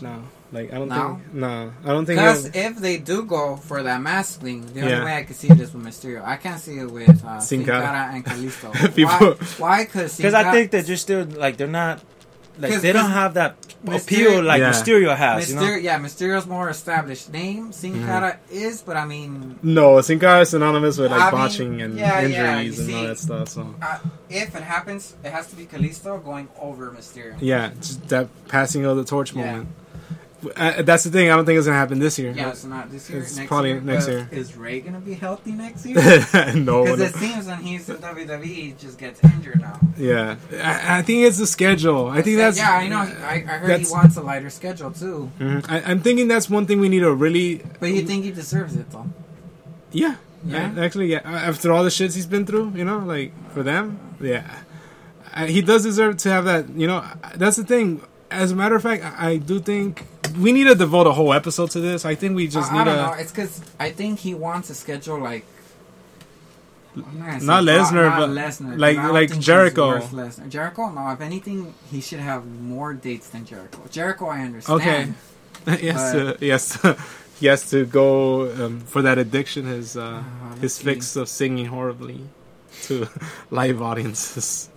Like I don't No? think. No, I don't think. Because he'll- if they do go for that mask thing, the only Yeah. way I could see it is with Mysterio. I can't see it with uh, Sin Sin Cara. Cara and Kalisto. People- Why? Because Because I think that you're still like they're not like 'Cause- they don't 'cause have that Mysterio- appeal like Yeah. Mysterio has. You Mysterio, know? yeah, Mysterio's more established name. Sin Mhm. Cara is, but I mean, No, Sin Cara is synonymous with like I mean, botching and yeah, injuries yeah, you and see- all that stuff. So uh, if it happens, it has to be Kalisto going over Mysterio. yeah, just that passing of the torch Yeah. moment. Uh, that's the thing. I don't think it's gonna happen this year. Yeah, it's not this year. It's next probably year. next But year. Is Ray gonna be healthy next year? no, Because no. it seems when he's in W W E, he just gets injured now. Yeah, I, I think it's the schedule. I think that's yeah. I know. I, I heard that's- he wants a lighter schedule too. Mhm. I, I'm thinking that's one thing we need to really. But you think he deserves it though? Yeah, Yeah? A- actually, yeah. After all the shits he's been through, you know, like for them, yeah, I, he does deserve to have that. You know, that's the thing. As a matter of fact, I, I do think we need to devote a whole episode to this. I think we just I, need I don't to. know. It's because I think he wants a schedule like. I'm gonna say Not Brock- Lesnar, not but Lesnar, 'cause like- I don't like think he's Jericho. worth Lesnar. Jericho, no. If anything, he should have more dates than Jericho. Jericho, I understand. Okay. yes, But- uh, yes, he has to go um, for that addiction. His uh, Uh, let's his see. fix of singing horribly to live audiences.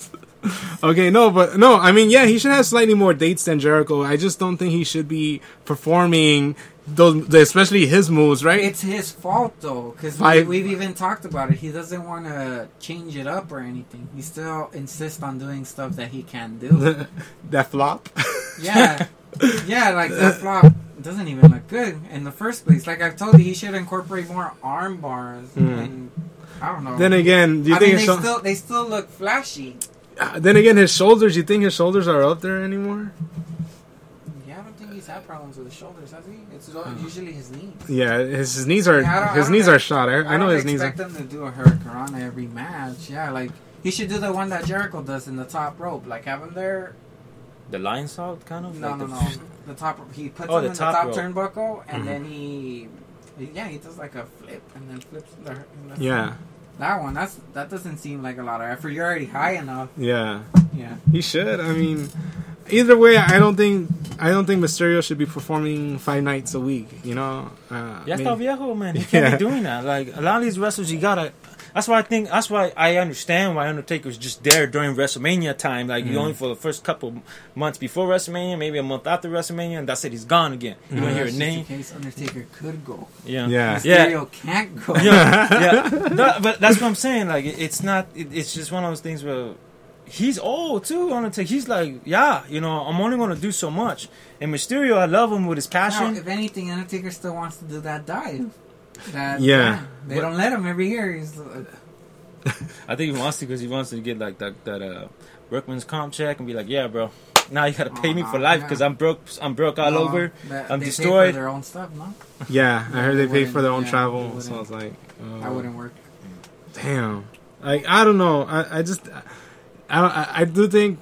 Okay, no, but no, I mean, yeah, he should have slightly more dates than Jericho. I just don't think he should be performing those, especially his moves, right? It's his fault though, because I- we, we've even talked about it. He doesn't want to change it up or anything. He still insists on doing stuff that he can do. That flop. Yeah, yeah, like that flop doesn't even look good in the first place. Like I've told you, he should incorporate more arm bars. Mm. And I don't know. Then again, do you I think mean, his they shou- still they still look flashy. uh, then again his shoulders? You think his shoulders are up there anymore? Yeah, I don't think he's had problems with his shoulders, has he? It's usually his knees. Yeah, his, his knees are Yeah, I don't- I his don't knees think- are shot. I, I know don't his knees are. expect them to do a Hurricanrana every match. Yeah, like he should do the one that Jericho does in the top rope. Like have him there. The lion salt kind of. No, like no, the- no. The top. He puts Oh, him the in top the top rope. turnbuckle, and Mhm. then he. Yeah, he does like a flip and then flips the. the Yeah, That one. That's that doesn't seem like a lot of effort. You're already high enough. yeah. Yeah. He should. I mean, either way, I don't think I don't think Mysterio should be performing five nights a week. You know. Uh, Ya I está mean- viejo, man. He can't Yeah. be doing that. Like a lot of these wrestlers, you gotta. That's why I think. That's why I understand why Undertaker's just there during WrestleMania time. Like Mhm. only for the first couple months before WrestleMania, maybe a month after WrestleMania, and that's it. He's gone again. You don't Mhm. hear a That's just name. in case Undertaker could go. Yeah. Yeah. Mysterio can't go. yeah, yeah. No, but that's what I'm saying. Like, it- it's not. It, it's just one of those things where he's old too. Undertaker. He's like, yeah, you know, I'm only gonna do so much. And Mysterio, I love him with his Now, passion. if anything, Undertaker still wants to do that dive. That, Yeah. They don't let him every year. He's uh, I think he wants to because he wants to get like that that uh, workman's comp check and be like, yeah, bro. Now you gotta pay Oh, me no, for life yeah. because I'm broke. I'm broke all no, over. that- I'm they pay destroyed. for their own stuff, no? Yeah, I heard they It pay for their own wouldn't- yeah, travel. it So I was like, oh, That wouldn't work. damn. Like I don't know. I, I just I don't. I, I do think.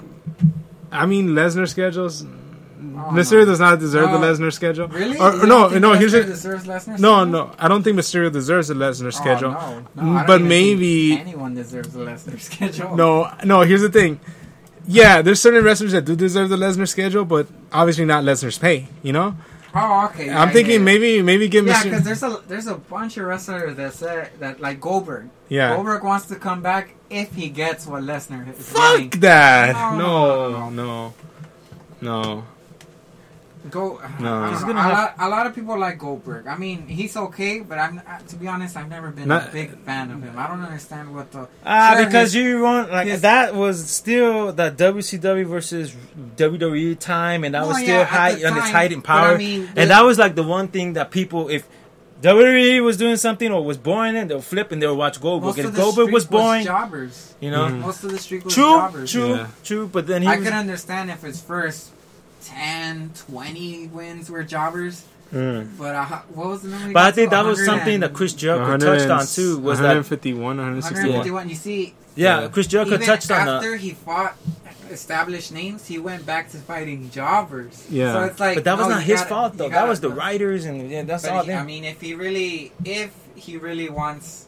I mean, Lesnar schedules. Mysterio no. does not deserve No. the Lesnar schedule. Really? Or, You or don't no, think no. Lesnar Here's a, deserves Lesnar's no, schedule? no. I don't think Mysterio deserves the Lesnar Oh, schedule. no. No, I don't But even maybe- think anyone deserves the Lesnar schedule. No, no. Here's the thing. Yeah, there's certain wrestlers that do deserve the Lesnar schedule, but obviously not Lesnar's pay. You know. Oh, okay. I'm yeah, thinking yeah, yeah. maybe maybe give Yeah, Mysterio. because there's a there's a bunch of wrestlers that say that like Goldberg. Yeah. Goldberg wants to come back if he gets what Lesnar is Fuck getting. that! No, No, no, no, no. Go. No. I He's don't gonna know. a, have- lot, a lot of people like Goldberg. I mean, he's okay, but I'm uh, to be honest, I've never been Not- a big fan of him. I don't understand what the Ah, Sure, because his- you want like his- that was still the W C W versus W W E time, and that No, was yeah, still at high the on its time, height in but I power. mean, the- and that was like the one thing that people, if W W E was doing something or was boring, and they'll flip and they'll watch Goldberg. most And of if the Goldberg streak was boring, jobbers. you know, Mhm. Most of the streak was true, jobbers. true, Yeah. true. But then he I was, could understand if his first ten, twenty wins were jobbers. Mm. But uh, what was the number? he but I got think to? that was one hundred something and- that Chris Jericho one touched hundred on too. Was one that fifty-one, one one sixty-one. fifty-one. You see, yeah, Yeah. Chris Jericho even touched on after that. he fought established names, he went back to fighting jobbers. Yeah. So it's like, But that was no, not you his gotta- fault you though. That gotta- was the writers and yeah, that's but all. he- I Them. mean, if he really, if he really wants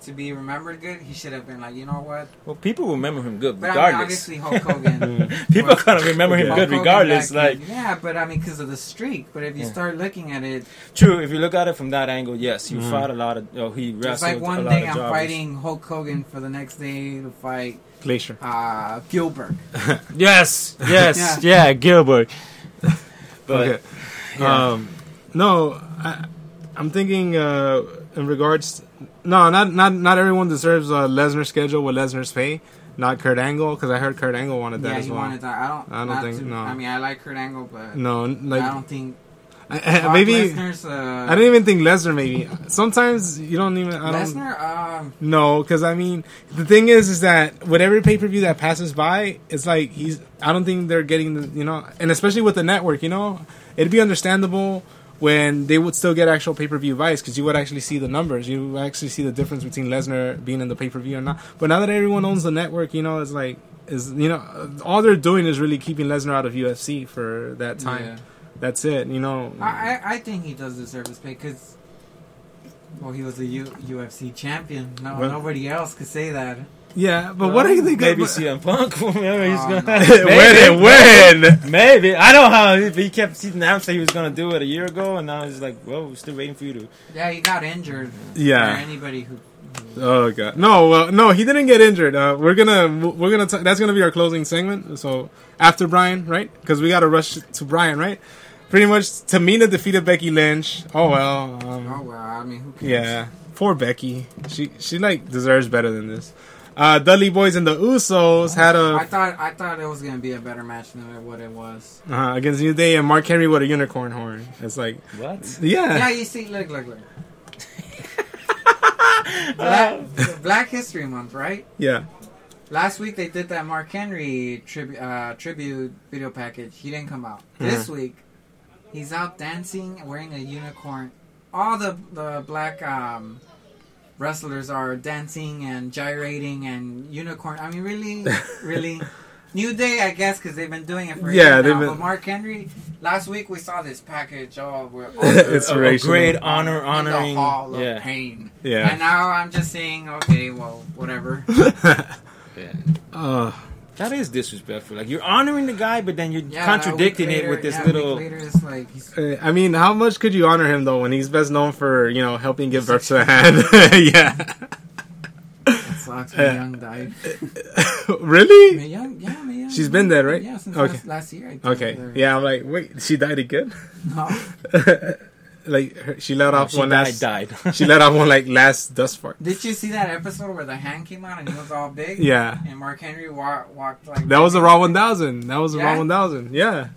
to be remembered good, he should have been like, you know what? Well, people remember him good But I mean, regardless. obviously Hulk Hogan. people are gonna remember him Yeah. good Hulk regardless. Hogan back Like in- yeah, but I mean, because of the streak. But if you Yeah. start looking at it, true, if you look at it from that angle, yes, he Mhm. fought a lot of. Oh, he wrestled it's like a one lot day of I'm jobbers. fighting Hulk Hogan for the next day to fight Glacier. uh, Gilbert. Yes, yes, yeah, Gilbert. But Okay. yeah. Um, no, I, I'm thinking uh, in regards. No, not not not everyone deserves uh, Lesnar's schedule with Lesnar's pay. Not Kurt Angle, because I heard Kurt Angle wanted that Yeah, as he well. wanted that. I don't. I don't not think- to- no. I mean, I like Kurt Angle, but No, like I don't think I- I- Brock maybe Lesnar's, uh, I don't even think Lesnar. Maybe sometimes you don't even. I don't, Lesnar. Um, No, because I mean, the thing is, is that with every pay per view that passes by, it's like he's. I don't think they're getting the, you know, and especially with the network, you know, it'd be understandable when they would still get actual pay per view buys because you would actually see the numbers, you would actually see the difference between Lesnar being in the pay per view or not. But now that everyone owns the network, you know, it's like is you know, all they're doing is really keeping Lesnar out of U F C for that time. yeah. That's it, you know. I, I I think he does deserve his pay because, well, he was a U, UFC champion. No, Well- nobody else could say that. Yeah, but what do you think? Maybe of, C M Punk. Maybe he's Oh, gonna. no. when? When? Maybe I don't know how he, he kept he announced that he was gonna do it a year ago, and now he's like, "Well, we're still waiting for you to." Yeah, he got injured. Yeah. Or anybody who. Oh god, no, well, no, he didn't get injured. Uh, we're gonna, we're gonna, t- that's gonna be our closing segment. So after Brian, right? Because we got to rush to Brian, right? Pretty much, Tamina defeated Becky Lynch. Oh well, um, Oh well, I mean, who cares? yeah, poor Becky. She, she like deserves better than this. Uh, Dudley Boys and the Usos had I a thought I thought it was gonna be a better match than what it was. uh, against New Day and Mark Henry with a unicorn horn. It's like, What? yeah, Yeah, you see, look, look, look. Black, Black History Month, right? yeah. Last week they did that Mark Henry tribu- uh, tribute video package. He didn't come out. This week, he's out dancing, wearing a unicorn. All the the black um, wrestlers are dancing and gyrating and unicorn. I mean, really, really. New Day, I guess, because they've been doing it for Yeah, years they've now. been- But Mark Henry, last week we saw this package. Oh, we're It's a, a racial. great honor, in honoring. the Hall of Yeah, Pain. Yeah. And now I'm just saying, okay, well, whatever. yeah. Uh, That is disrespectful. Like you're honoring the guy, but then you're Yeah, contradicting a week it with this later, yeah, a week little. later, it's like he's, Uh, I mean, how much could you honor him though when he's best known for you know helping give birth to a hand? Yeah, that sucks. Mae Uh, Young died. really? Mae Young, yeah, Mae Young. She's been dead, right? Yeah, since Okay. last, last year. I think, Okay, or- yeah. I'm like, wait, she died again? No. Like her, she let off She one died. last. died. She let off one like last dust fart. Did you see that episode where the hand came out and he was all big? Yeah, And Mark Henry wa- walked like that was a Raw one thousand. That was a Raw Yeah? one thousand. Yeah.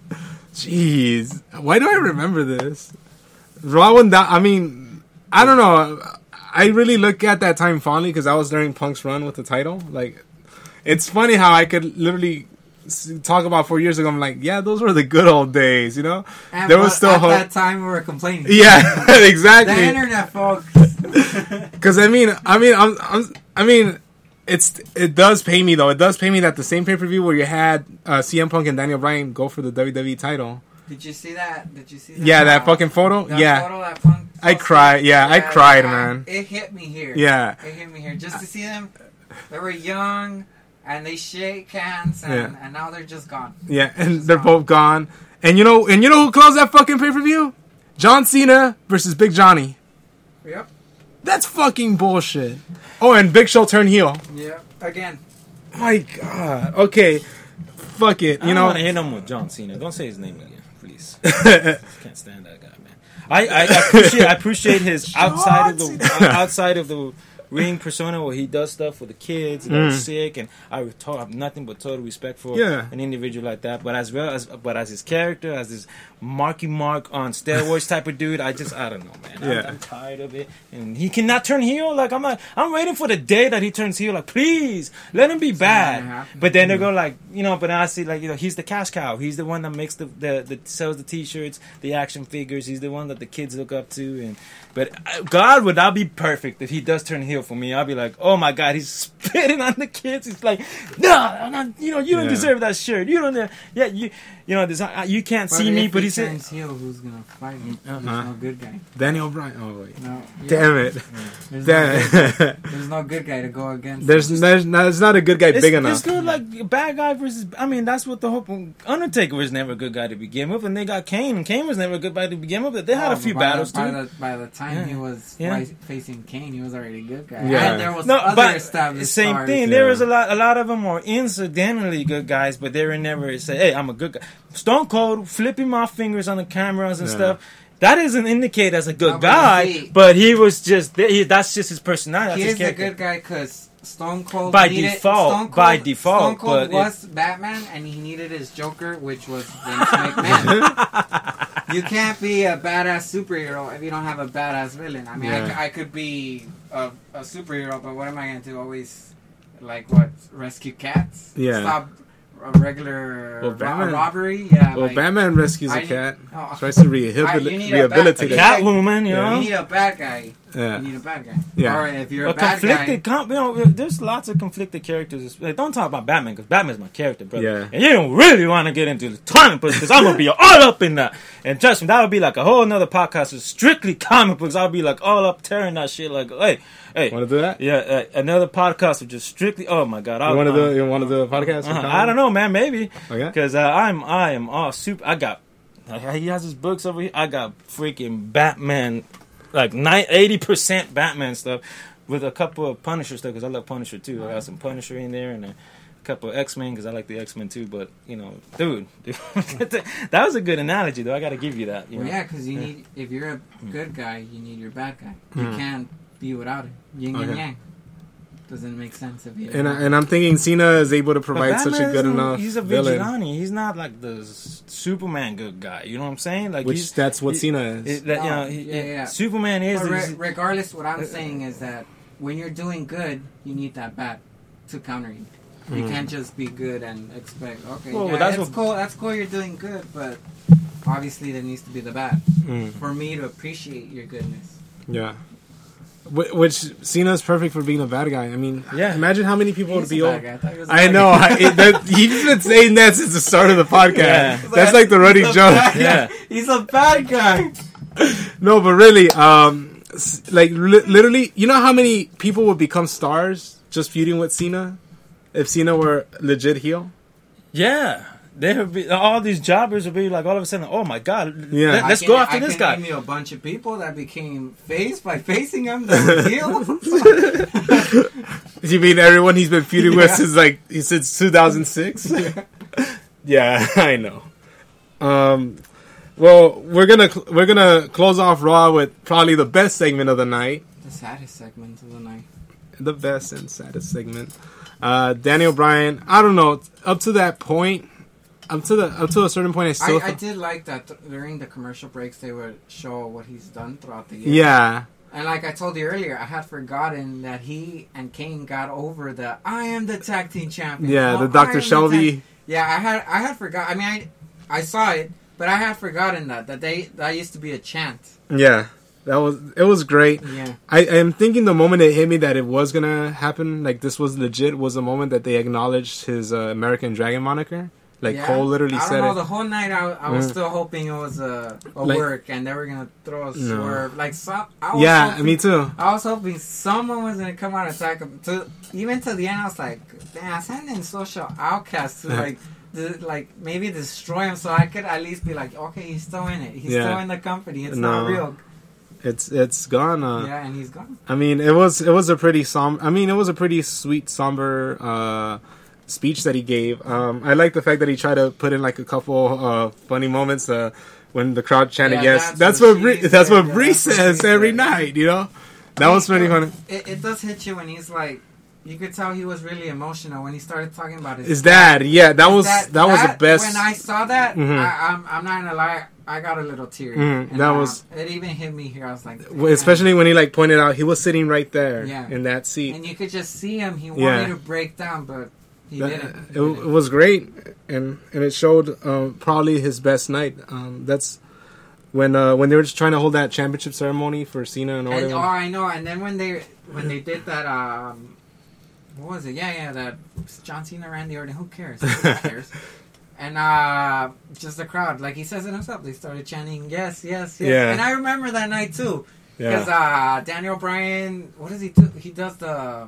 Jeez, why do I remember this? Raw one thousand. I mean, I don't know. I really look at that time fondly because I was during Punk's run with the title. Like, it's funny how I could literally s- talk about four years ago. I'm like, yeah, those were the good old days, you know. And there was but still at hope. that time we were complaining. Yeah, The exactly. internet, folks. Because I mean, I mean, I'm, I'm, I mean, it's it does pay me though. It does pay me that the same pay per view where you had uh, C M Punk and Daniel Bryan go for the W W E title. Did you see that? Did you see that? Yeah, that uh, fucking photo. that Yeah, photo that Punk I posted? cried. Yeah, I cried, man. It hit me here. Yeah. It hit me here. Just to see them, they were young, and they shake hands, and, Yeah. and now they're just gone. Yeah, and they're both gone. And you know, and you know who closed that fucking pay per view? John Cena versus Big Johnny. Yep. That's fucking bullshit. Oh, and Big Show turned heel. Yep. Again. My God. Okay, fuck it. I You don't know. want to hit him with John Cena. Don't say his name again, please. Can't stand that guy, man. I, I, I appreciate I appreciate his outside of the outside of the ring persona where he does stuff with the kids that are Mm. sick, and I to- have nothing but total respect for Yeah. an individual like that. But as well as but as his character, as this Marky Mark on steroids type of dude, I just I don't know, man. Yeah. I'm, I'm tired of it, and he cannot turn heel. Like I'm like I'm waiting for the day that he turns heel. Like please let him be not gonna bad. happen. But then they go like you know. But then I see like you know he's the cash cow. He's the one that makes the the, the sells the T-shirts, the action figures. He's the one that the kids look up to. And but uh, God would not be perfect if he does turn heel heel for me. I'll be like, oh my god, he's spitting on the kids. He's like, no, I'm not, you know, you don't Yeah. deserve that shirt. You don't. Yeah, you, you know, this, you can't But see me, if but he he said, turns heel, who's gonna fight him? There's Uh-huh. no good guy. Daniel Bryan. Oh wait. No. yeah. Damn it. There's no, Damn. good guy. There's no good guy to go against. there's him. there's not, there's not a good guy it's, big enough. it's good, like bad guy versus. I mean, that's what the hope. Undertaker was never a good guy to begin with, and they got Kane, and Kane was never a good guy to begin with. But they had Oh, a few but by battles the, by too. the, by the time Yeah. he was Yeah. fi- facing Kane, he was already a good guy. Yeah. And there was No, other but established same stars. thing. Yeah. There was a lot. A lot of them were incidentally good guys, but they were never say, "Hey, I'm a good guy." Stone Cold flipping my fingers on the cameras and Yeah. stuff. That doesn't indicate as a good No, but guy, you see- but he was just. He, that's just his personality. He That's is his a character. good guy because Stone Cold By needed, default, Stone Cold, by default, Stone Cold but it- was Batman, and he needed his Joker, which was Vince McMahon. You can't be a badass superhero if you don't have a badass villain. I mean, I Yeah. c I I, could be a, a superhero, but what am I going to do? Always, like, what? Rescue cats? Yeah. Stop a regular Well, ro- Batman- robbery? Yeah. Well, like, Batman rescues a I- cat. oh, Tries to I- rehabil- you need a bat- rehabilitate a it. cat- Catwoman, you Yeah. know. you need a bad guy. Yeah. You need a bad guy. Yeah. Or if you're A a bad guy. conflicted, com- you know, there's lots of conflicted characters. Like, don't talk about Batman because Batman's my character, brother. Yeah. And you don't really want to get into the comic books because I'm gonna be all up in that. And trust me, that would be like a whole nother podcast with strictly comic books. I'll be like all up tearing that shit. Like, hey, hey, Want to do that? yeah, uh, another podcast with just strictly. Oh my god, You want to do? You want to do a podcast? Uh, I don't know, man. Maybe Okay. because uh, I'm I am all super. I got. He has his books over here. I got freaking Batman, like eighty percent Batman stuff, with a couple of Punisher stuff because I love Punisher too. I got some Punisher in there and a couple of X Men because I like the X Men too. But you know, dude, dude that was a good analogy though. I got to give you that. You Well, know? yeah, because you need if you're a good guy, you need your bad guy. You Hmm. can't be without it. Yin and Okay. yang. Doesn't make sense if you. And I, and I'm thinking Cena is able to But provide such a Batman good isn't- enough He's a villain, vigilante. He's not like the s- Superman good guy. You know what I'm saying? Like which he's, that's what he- Cena is. it- that, you Oh, know, he- yeah, yeah. Superman is. But re- he's- regardless, what I'm saying is that when you're doing good, you need that bad to counter you. You Mm. can't just be good and expect okay, Well, yeah, that's that's what- cool. That's cool. You're doing good, but obviously there needs to be the bad Mm, for me to appreciate your goodness. yeah. Wh- Which Cena's perfect for being a bad guy. I mean, Yeah. Imagine how many people would He's be a old. bad guy. I thought he was a I bad know. guy. I, it, that, he's been saying that since the start of the podcast. Yeah. That's like the running He's a joke. bad guy. Yeah. He's a bad guy. No, but really, um, s- like li- literally, you know how many people would become stars just feuding with Cena if Cena were legit heel? Yeah, they would be all these jobbers would be like all of a sudden, oh my god, Yeah. let, I us can- go after I this can guy. Name you a bunch of people that became face by facing him. That heel. You mean everyone he's been feuding with Yeah. since like since two thousand six? Yeah, I know. Um, well, we're gonna cl- we're gonna close off Raw with probably the best segment of the night, The saddest segment of the night. the best and saddest segment. Uh, Daniel Bryan. I don't know. Up to that point, up to the up to a certain point, I I, still. I th- did like that th- during the commercial breaks they would show what he's done throughout the year. yeah, And like I told you earlier, I had forgotten that he and Kane got over the I am the tag team champion. yeah. Well, The I am Doctor tag- Shelby. Yeah, I had I had forgot. I mean, I I saw it, but I had forgotten that that they that used to be a chant. Yeah, that was it. Was great. Yeah. I am thinking the moment it hit me that it was gonna happen, like this was legit, was the moment that they acknowledged his uh, American Dragon moniker. Like Yeah. Cole literally I don't said know. it. The whole night, I, I was Mm. still hoping it was a, a Like- work, and they were gonna throw a No. swerve. Like some, I was Yeah, hoping, me too. I was hoping someone was gonna come out and attack him. To even to the end, I was like, "Damn, send in Social Outcast to like, to, like maybe destroy him, so I could at least be like, okay, he's still in it. He's Yeah. still in the company. It's No. not real. It's it's gone. Uh, Yeah, and he's gone. I mean, it was it was a pretty som. I mean, it was a pretty sweet, somber uh, speech that he gave. Um, I like the fact that he tried to put in like a couple uh, funny moments uh, when the crowd chanted Yeah, yes. that's That's what what Bree, she that's said. what Yeah, Bree that's what says she every said. night. You know, that was pretty funny. It, it does hit you when he's like, you could tell he was really emotional when he started talking about his His dad, yeah, that was that, That- was the that- best. When I saw that, Mhm. I, I'm, I'm not gonna lie, I got a little teary. Mhm, And, that uh, was- it even hit me here. I was like, Well, especially when he like pointed out he was sitting right there Yeah. in that seat. and you could just see him. He Yeah. wanted to break down, but he That- didn't. He it, it didn't. was great, and and it showed um, probably his best night. Um, that's when uh, when they were just trying to hold that championship ceremony for Cena and all And, that. oh, I know. And then when they when they did that. Um, what was it? Yeah, yeah, that John Cena, Randy Orton. Who cares? Who cares? And uh, just the crowd, like he says it himself, they started chanting, yes, yes, yes. Yeah. And I remember that night too. Because Yeah. uh, Daniel Bryan, what does he do? He does the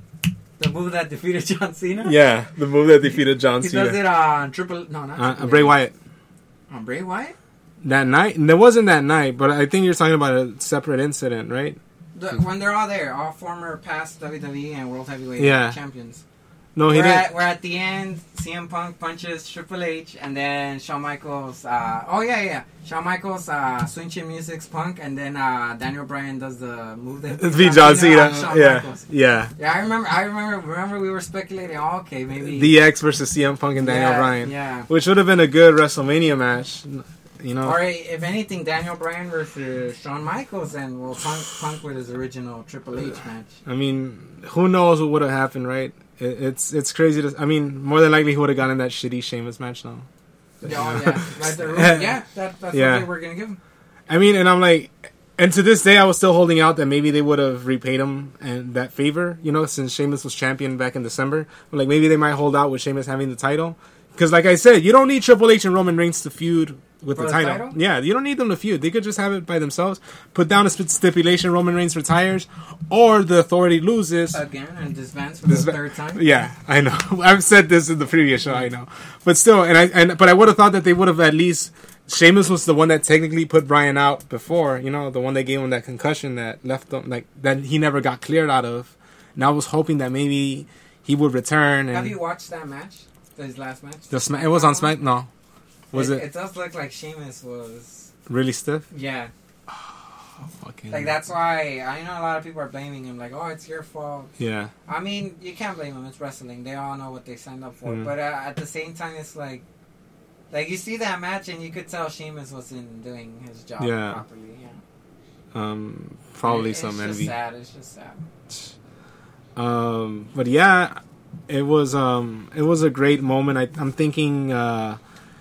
the move that defeated John Cena. Yeah, the move that defeated John He Cena. does it on Triple, no, not Uh, Triple Bray H. Wyatt. On Bray Wyatt? That night? There wasn't that night, but I think you're talking about a separate incident, right? The, when they're all there, all former past W W E and World Heavyweight Yeah. champions. No, he we're, didn't. at, we're at the end. C M Punk punches Triple H, and then Shawn Michaels. Uh, oh yeah, yeah. Shawn Michaels uh, swing chin music's Punk, and then uh, Daniel Bryan does the move that It's beat John Cena. on Shawn Yeah, Michaels. yeah. Yeah, I remember. I remember. Remember, we were speculating. Oh, okay, maybe D X versus C M Punk and Daniel yeah, Bryan, Yeah. which would have been a good WrestleMania match. You know, Or if anything, Daniel Bryan versus Shawn Michaels, and well, Punk, Punk with his original Triple H match. I mean, who knows what would have happened, right? It, it's it's crazy to. I mean, more than likely he would have gotten that shitty Sheamus match now. Yeah, oh, yeah, like the, yeah. That, that's Yeah. what they were gonna give him. I mean, and I'm like, and to this day, I was still holding out that maybe they would have repaid him and that favor, you know, since Sheamus was champion back in December. Like maybe they might hold out with Sheamus having the title, because like I said, you don't need Triple H and Roman Reigns to feud with For the the title. title? Yeah, you don't need them to feud. They could just have it by themselves. Put down a sp- stipulation: Roman Reigns retires, or the Authority loses. Again, and disbands for Disba- the third time. Yeah, I know. I've said this in the previous show. I know, but still, and I and but I would have thought that they would have at least. Sheamus was the one that technically put Bryan out before, you know, the one that gave him that concussion that left him like that he never got cleared out of. And I was hoping that maybe he would return. And Have you watched that match? His last match? the Sma- it was on Smack. No, was it, It does look like Sheamus was. really stiff? Yeah, Oh, fucking like that's why I know a lot of people are blaming him. Like, oh, it's your fault. Yeah, I mean, you can't blame him. It's wrestling. They all know what they signed up for. Mhm. But uh, at the same time, it's like, like you see that match and you could tell Sheamus wasn't doing his job Yeah. properly. Yeah, um, probably It- some it's envy. Just sad. It's just sad. Um, but yeah, it was um, it was a great moment. I, I'm thinking. Uh,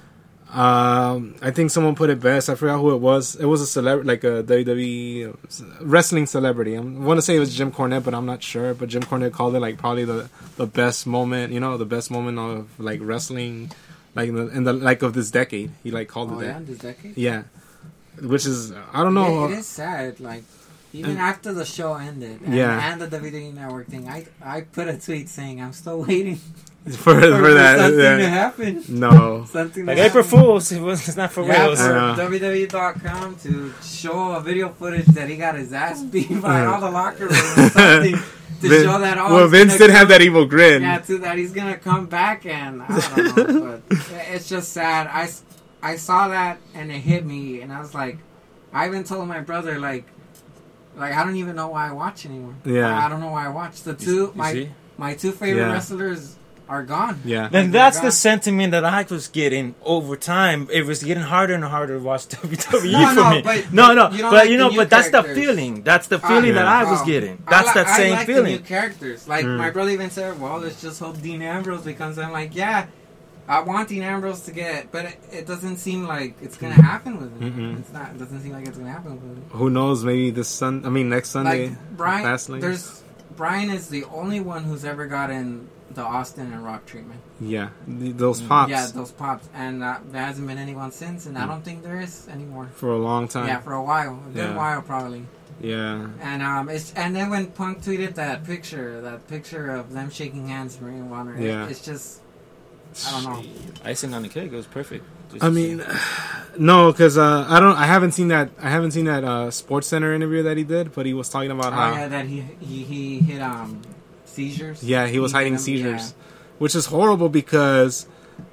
Um, I think someone put it best. I forgot who it was. It was a celebrity, like a W W E wrestling celebrity. I want to say it was Jim Cornette, but I'm not sure. But Jim Cornette called it like probably the, the best moment. You know, the best moment of like wrestling, like in the, in the like of this decade. He like called Oh it yeah, that. this decade. Yeah, which is I don't know. It, it is sad. Like even And- after the show ended, and, Yeah. and the W W E Network thing, I I put a tweet saying I'm still waiting for for, for that. something yeah. to happen. No. Something Like to April happen. Fools, it was, it's not for Yeah, reals. I know. for W W E dot com to show a video footage that he got his ass beat by all the locker room or something to Vin- show that all well, Vince did have that evil grin. yeah to that he's gonna come back and I don't know but it's just sad. I, s- I saw that and it hit me and I was like I even told my brother like like I don't even know why I watch anymore. Yeah. I, I don't know why I watch the two You my see? my two favorite Yeah. wrestlers are gone. Yeah. Then Like, that's they're the gone. sentiment that I was getting over time. It was getting harder and harder to watch W W E No, for no, me. but- no, no, but you don't but like you the know, new but that's the characters. feeling. That's the Ah, feeling that yeah. I was Oh. getting. I That's li- that I same like the feeling. new characters. Like Mm. my brother even said, "Well, let's just hope Dean Ambrose becomes." I'm like, yeah, I want Dean Ambrose to get, but it, it doesn't seem like it's gonna happen with him. Mm-mm. It's not. It doesn't seem like it's gonna happen with him. Who knows? Maybe this Sun. I mean, next Sunday. Like Brian, Fastlane. there's Brian is the only one who's ever gotten the Austin and Rock treatment. Yeah, th- those pops Yeah, those pops, and uh, there hasn't been anyone since, and I Mm. don't think there is anymore. for a long time. Yeah, for a while, a good Yeah. while probably. Yeah. And um, it's and then when Punk tweeted that picture, that picture of them shaking hands, Ring of Honor, it- Yeah. it's just I don't know. Icing on the cake. It was perfect. Just I mean, no, because uh, I don't. I haven't seen that. I haven't seen that uh, Sports Center interview that he did. But he was talking about Oh, how. yeah, that he he he hit um seizures. Yeah, he was hit hiding them, seizures, which is horrible because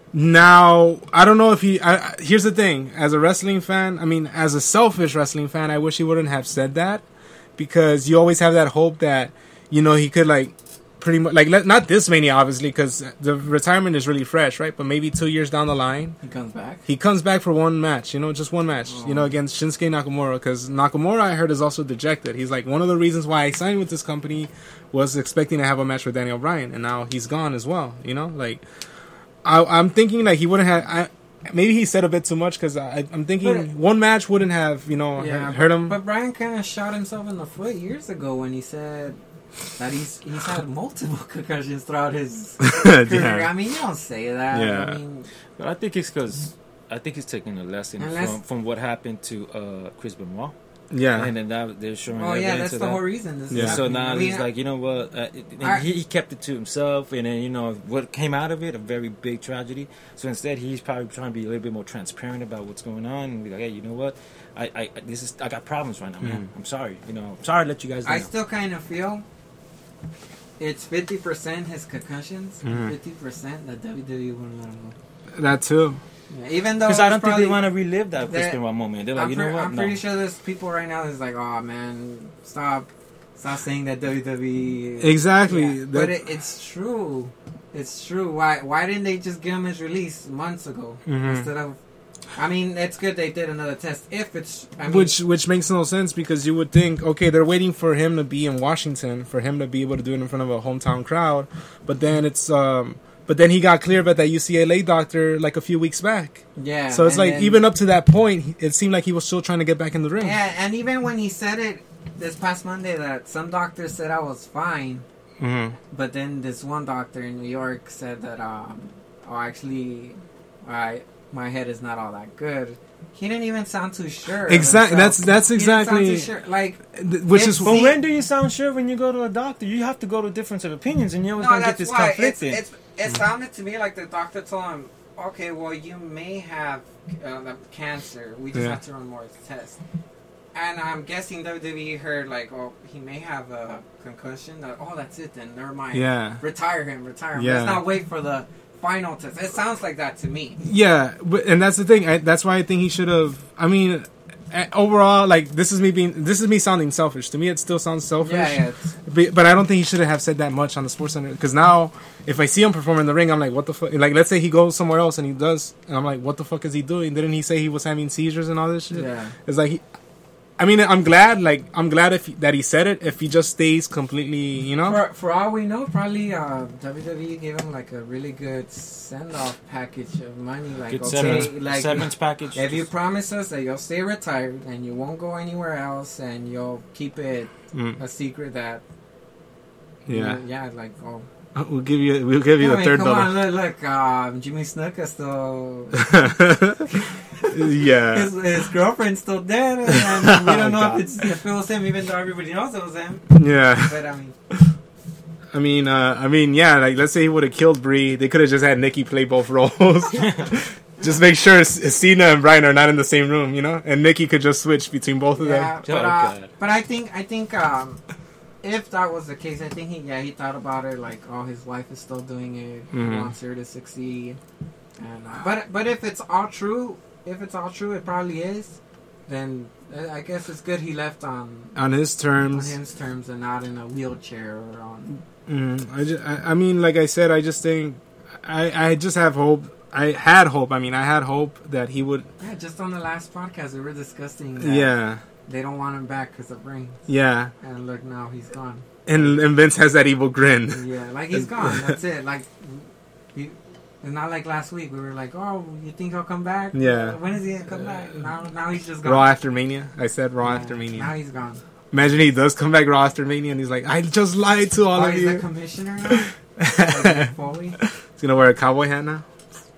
now I don't know if he. I, I- here's the thing: as a wrestling fan, I mean, as a selfish wrestling fan, I wish he wouldn't have said that because you always have that hope that you know he could like pretty much like let, not this many obviously because the retirement is really fresh, right? But maybe two years down the line. Yeah. He comes back. He comes back for one match, you know, just one match, you know, against Shinsuke Nakamura. Because Nakamura, I heard, is also dejected. He's like, one of the reasons why I signed with this company was expecting to have a match with Daniel Bryan, and now he's gone as well. You know, like I, I'm thinking like he wouldn't have. I, maybe he said a bit too much because I'm thinking But- one match wouldn't have, you know, Yeah, hurt hurt him. But Brian kind of shot himself in the foot years ago when he said that he's he's had multiple concussions throughout his career. Yeah. I mean, you don't say that. Yeah. I mean, But I think it's because I think he's taking a lesson Unless- from, from what happened to uh, Chris Benoit. Yeah. And then that, they're showing oh yeah, evidence that's of the that. whole reason. This Yeah. is So happening. now I mean, he's like, you know what? Uh, and I- he, he kept it to himself, and then you know what came out of it, a very big tragedy. So instead, he's probably trying to be a little bit more transparent about what's going on, and be like, hey, you know what? I, I this is I got problems right now, man. Mhm. I'm sorry. You know, I'm sorry to let you guys know. I still kind of feel it's fifty percent his concussions, Mhm. fifty percent that W W E wouldn't let him go. That too. Yeah, even though Because I it's don't think probably- they want to relive that Chris They're- Benoit moment. They're like, I'm, you pre- know what? I'm No. pretty sure there's people right now that's like, oh man, stop, stop saying that W W E. Exactly. Yeah, That- but it, it's true. It's true. Why Why didn't they just give him his release months ago Mhm. instead of? I mean, it's good they did another test. If it's, I mean, which which makes no sense because you would think, okay, they're waiting for him to be in Washington for him to be able to do it in front of a hometown crowd, but then it's um, but then he got cleared by that U C L A doctor like a few weeks back. yeah. So it's and like then- even up to that point, it seemed like he was still trying to get back in the ring. Yeah, and even when he said it this past Monday that some doctors said I was fine, Mm-hmm. but then this one doctor in New York said that um, oh, actually, I my head is not all that good. He didn't even sound too sure. of Exactly. himself. That's that's He didn't sound exactly. too sure. Like, th- Which It's- is But See- when do you sound sure when you go to a doctor? You have to go to difference of opinions, and you're always no, going to get that's this why it's, conflicting. it's it sounded to me like the doctor told him, okay, well, you may have uh, the cancer. We just Yeah. have to run more tests. And I'm guessing W W E heard like, oh, he may have a concussion. Like, oh, that's it then. Never mind. yeah. Retire him. Retire him. Yeah. Let's not wait for the final test. It sounds like that to me. Yeah, but, and that's the thing. I, that's why I think he should have. I mean, eh, overall, like this is me being, this is me sounding selfish. To me, it still sounds selfish. Yeah, yeah. It's, But, but I don't think he should have said that much on the Sports Center. Because now, if I see him perform in the ring, I'm like, what the fuck? Like, let's say he goes somewhere else and he does, and I'm like, what the fuck is he doing? Didn't he say he was having seizures and all this shit? yeah. It's like, he, I mean, I'm glad. Like, I'm glad if he, that he said it. If he just stays completely, you know. For, for all we know, probably uh, W W E gave him like a really good send off package of money. Like, Good okay, severance, like severance package. if you promise us that you'll stay retired and you won't go anywhere else and you'll keep it Mm, a secret that yeah, yeah, like oh, we'll give you. We'll give you I the mean, third come on, dollar. look, look um, Jimmy Snuka still Yeah. his, his girlfriend's still dead, and we don't know God. if it's if it was him, even though everybody knows it was him. Yeah. But I mean, I mean, uh, I mean, yeah. Like, let's say he would have killed Brie, they could have just had Nikki play both roles. Just make sure C- Cena and Bryan are not in the same room, you know, and Nikki could just switch between both of yeah, them. but Oh, uh, God. but I think I think um, if that was the case, I think he yeah he thought about it like oh his wife is still doing it, he Mhm. wants her to succeed, and uh, but but if it's all true, if it's all true, it probably is. Then uh, I guess it's good he left on On his on terms. his terms and not in a wheelchair or on. Mm, I, just, I, I mean, like I said, I just think I, I just have hope. I had hope. I mean, I had hope that he would. Yeah, just on the last podcast we were discussing. That Yeah, they don't want him back because of rings. yeah. And look, now he's gone. And, and Vince has that evil grin. Yeah, like he's gone. That's it. Like, he, it's not like last week. We were like, "Oh, you think he'll come back? Yeah. When is he gonna come back?" Now, now he's just gone. Raw after Mania. I said Raw Yeah, after Now Mania. he's gone. Imagine he does come back Raw after Mania and he's like, I just lied to all oh, of he's the you. commissioner now. Like Mick Foley. He's gonna wear a cowboy hat now.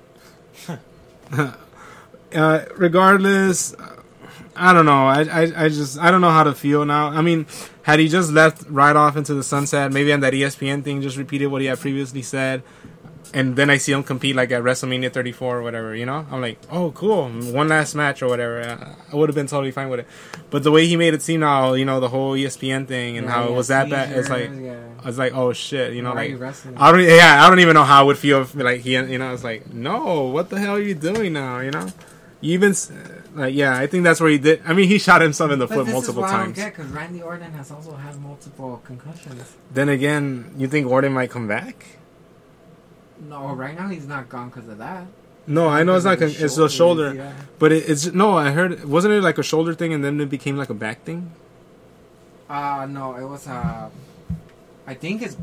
uh, regardless, I don't know. I, I I just I don't know how to feel now. I mean, had he just left right off into the sunset, maybe on that E S P N thing, just repeated what he had previously said, and then I see him compete like at WrestleMania thirty-four or whatever. You know, I'm like, oh, cool, one last match or whatever. I, I would have been totally fine with it. But the way he made it seem now, you know, the whole E S P N thing and Yeah, how it yeah, was that bad. It's like seizures, yeah. I was like, oh shit, you know, Why are like you wrestling? I don't, yeah, I don't even know how I would feel if like he, you know, it's like, no, what the hell are you doing now, you know? You even, s- like, yeah, I think that's where he did. I mean, he shot himself in the But foot this multiple is what times. I don't get because Randy Orton has also had multiple concussions. Then again, you think Orton might come back? No, right now he's not gone because of that. No, I know it's not. Con- it's a shoulder, Yeah. but it, it's no. I heard, wasn't it like a shoulder thing, and then it became like a back thing? Uh no, it was uh, I think it's back.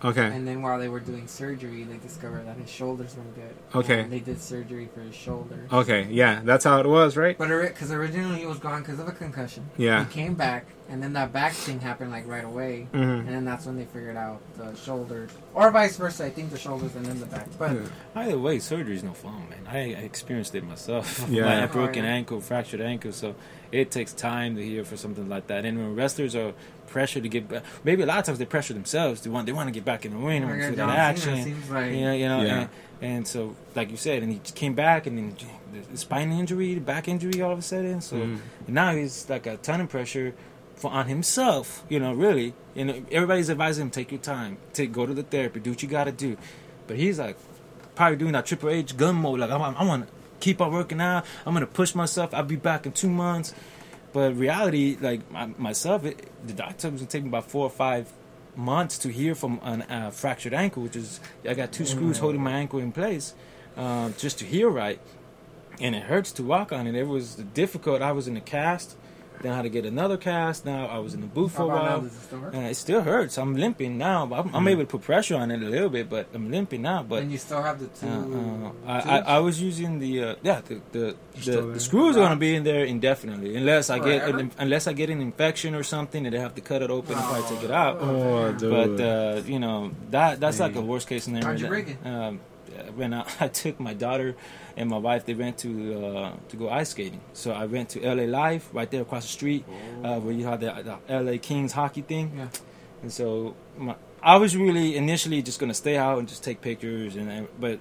Okay. And then while they were doing surgery, they discovered that his shoulders weren't good. Okay. And they did surgery for his shoulder. Okay, yeah, that's how it was, right? But because originally he was gone because of a concussion. Yeah. He came back, and then that back thing happened like right away. Mm-hmm. And then that's when they figured out the shoulders, or vice versa. I think the shoulders and then the back. But Yeah. Either way, surgery is no fun, man. I, I experienced it myself. Yeah. My broken Oh, yeah. ankle, fractured ankle, so it takes time to heal for something like that. And when wrestlers are pressured to get back, maybe a lot of times they pressure themselves. They want they want to get back in the ring, they want to Like feel John that Cena action. seems like You know, you know, Yeah. and, and so like you said, and he came back, and then the spine injury, the back injury, all of a sudden. So Mhm. now he's like a ton of pressure for on himself. You know, really. You know, everybody's advising him, take your time, take go to the therapy, do what you got to do. But he's like probably doing that Triple H gun mode. Like I, I want to keep on working out. I'm gonna push myself. I'll be back in two months. But reality, like my, myself, it, the doctor was gonna take me about four or five months to heal from a uh, fractured ankle, which is I got two screws holding my ankle in place, um, just to heal right, and it hurts to walk on it. It was difficult. I was in a cast, then I had to get another cast. Now I was in the booth for a How about now, while. does it still hurt? And it still hurts. I'm limping now. But I'm, I'm able to put pressure on it a little bit, but I'm limping now. But and you still have the two. uh, uh, I, tubes? I, I was using the uh, yeah the the, Still the, there? the screws are gonna be in there indefinitely unless I get Forever? an, unless I get an infection or something and they have to cut it open and probably take it out. Oh, dude. But uh, you know that that's like a Dang. worst case scenario. How'd you break it? Um, when I, I took my daughter and my wife, they went to uh, to go ice skating. So I went to L A Live right there across the street, uh, where you have the, the L A Kings hockey thing. Yeah. And so my, I was really initially just gonna stay out and just take pictures, and and- but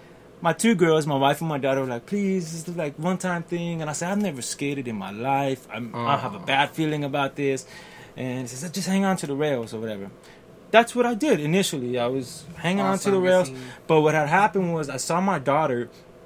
my two girls, my wife and my daughter, were like, "Please, this is like one time thing." And I said, "I've never skated in my life. I'm, I have a bad feeling about this." And she said, "Just hang on to the rails or whatever." That's what I did initially. I was hanging on to the Awesome. rails. Missing- But what had happened was I saw my daughter.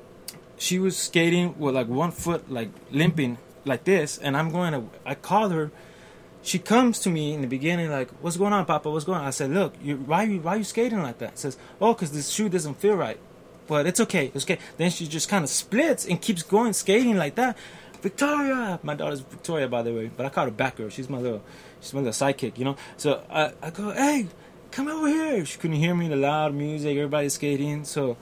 She was skating with like one foot like limping like this, and I'm going to. I called her. She comes to me in the beginning like, "What's going on, Papa? What's going on?" I said, "Look, you, why you why you skating like that?" Says, "Oh, because this shoe doesn't feel right." But it's okay. It's okay. Then she just kind of splits and keeps going skating like that. Victoria, my daughter's Victoria, by the way, but I call her Batgirl. She's my little, she's my little sidekick, you know. So I, I go, "Hey, come over here." She couldn't hear me, the loud music, everybody's skating. So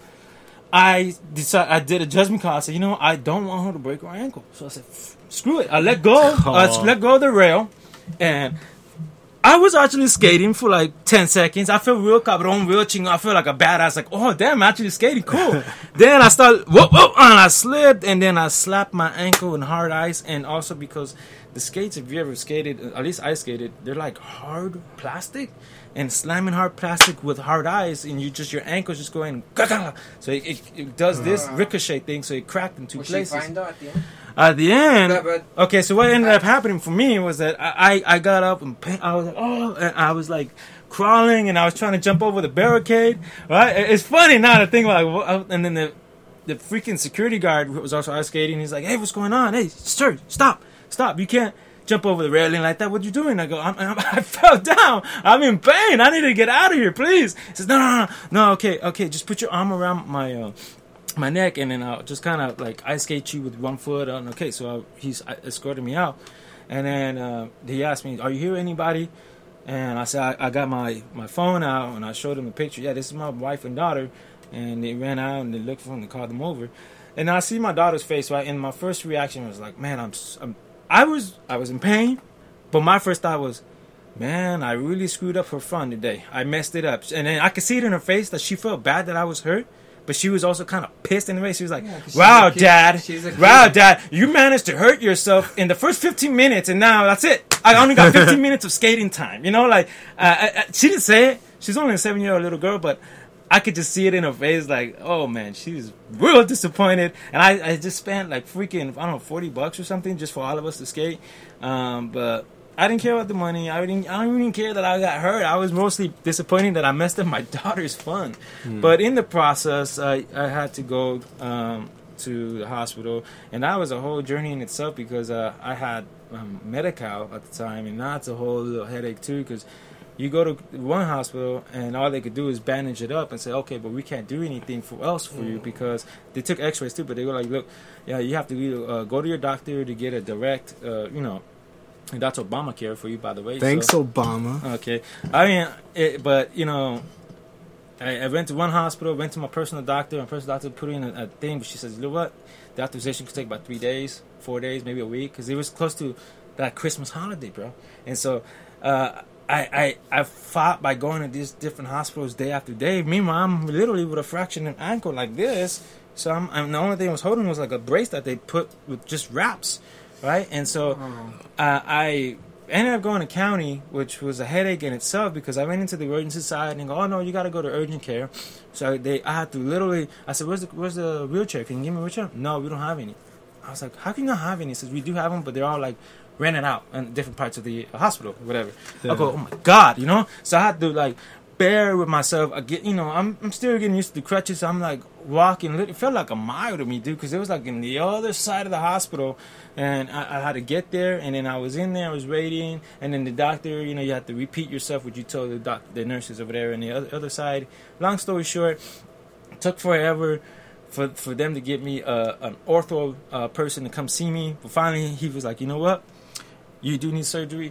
I decided, I did a judgment call. I said, you know, I don't want her to break her ankle. So I said, screw it. I let go. I Oh. let go of the rail, and I was actually skating for like ten seconds. I felt real cabron, real ching. I felt like a badass. Like, oh, damn, I'm actually skating. Cool. Then I started, whoa, whoa, and I slipped, and then I slapped my ankle in hard ice. And also because the skates, if you ever skated, at least I skated, they're like hard plastic. And slamming hard plastic with hard ice, and you just, your ankle's just going, so it, it, it does this ricochet thing, so it cracked in two Was she places. fine though at the end? At the end, Yeah, but- okay, so what ended up happening for me was that I, I, I got up and pain, I was like, oh, and I was like crawling, and I was trying to jump over the barricade. Right? It- It's funny now to think like, what- and then the the freaking security guard who was also ice skating. He's like, hey, what's going on? Hey, sir, stop, stop! You can't jump over the railing like that. What you doing? I go, I'm, I'm, I fell down. I'm in pain. I need to get out of here, please. He says, no, no, no, no. Okay, okay, just put your arm around my. Uh, my neck, and then I'll just kind of like ice skate you with one foot on. Okay, so I, he's escorting me out, and then uh, he asked me, "Are you here, anybody?" And I said, I, "I got my, my phone out," and I showed him a picture. Yeah, this is my wife and daughter, and they ran out and they looked for him and called them over, and I see my daughter's face right, and my first reaction was like, "Man, I'm, s- I'm I was I was in pain," but my first thought was, "Man, I really screwed up her fun today. I messed it up," and then I could see it in her face that she felt bad that I was hurt. But she was also kind of pissed in the way. She was like, Yeah, 'cause she's wow, a kid. Dad. She's a kid. Wow, Dad. You managed to hurt yourself in the first fifteen minutes, and now that's it. I only got fifteen minutes of skating time. You know, like, uh, I, I, she didn't say it. She's only a seven-year-old little girl, but I could just see it in her face, like, oh, man, she's real disappointed. And I, I just spent, like, freaking, I don't know, forty bucks or something just for all of us to skate. Um, but I didn't care about the money. I didn't. I don't even care that I got hurt. I was mostly disappointed that I messed up my daughter's fun. Hmm. But in the process, I, I had to go um, to the hospital, and that was a whole journey in itself because uh, I had um, Medi-Cal at the time, and that's a whole little headache too because you go to one hospital and all they could do is bandage it up and say, okay, but we can't do anything for else for you because they took X-rays too. But they were like, look, yeah, you have to either, uh, go to your doctor to get a direct, uh, you know. And that's Obamacare for you, by the way. Thanks, so, Obama. Okay. I mean, it, but, you know, I, I went to one hospital, went to my personal doctor. My personal doctor put in a, a thing, but she says, you know what? The authorization could take about three days, four days, maybe a week, because it was close to that Christmas holiday, bro. And so uh, I, I I fought by going to these different hospitals day after day. Meanwhile, I'm literally with a fractured ankle like this. So I'm, I'm the only thing I was holding was like a brace that they put with just wraps, right? And so Oh. uh, I ended up going to county, which was a headache in itself because I went into the emergency side and they go, oh no, you got to go to urgent care. So they, I had to literally, I said, where's the, where's the wheelchair? Can you give me a wheelchair? No, we don't have any. I was like, how can you not have any? He says, we do have them, but they're all like rented out in different parts of the hospital, whatever. Yeah. I go, oh my God, you know? So I had to like bear with myself. I get, you know, I'm I'm still getting used to the crutches. So I'm like walking. It felt like a mile to me, dude, because it was like in the other side of the hospital, and I, I had to get there. And then I was in there, I was waiting, and then the doctor, you know, you have to repeat yourself what you told the doc, the nurses over there. And the other other side. Long story short, it took forever for for them to get me uh, an ortho uh, person to come see me. But finally, he was like, you know what, you do need surgery,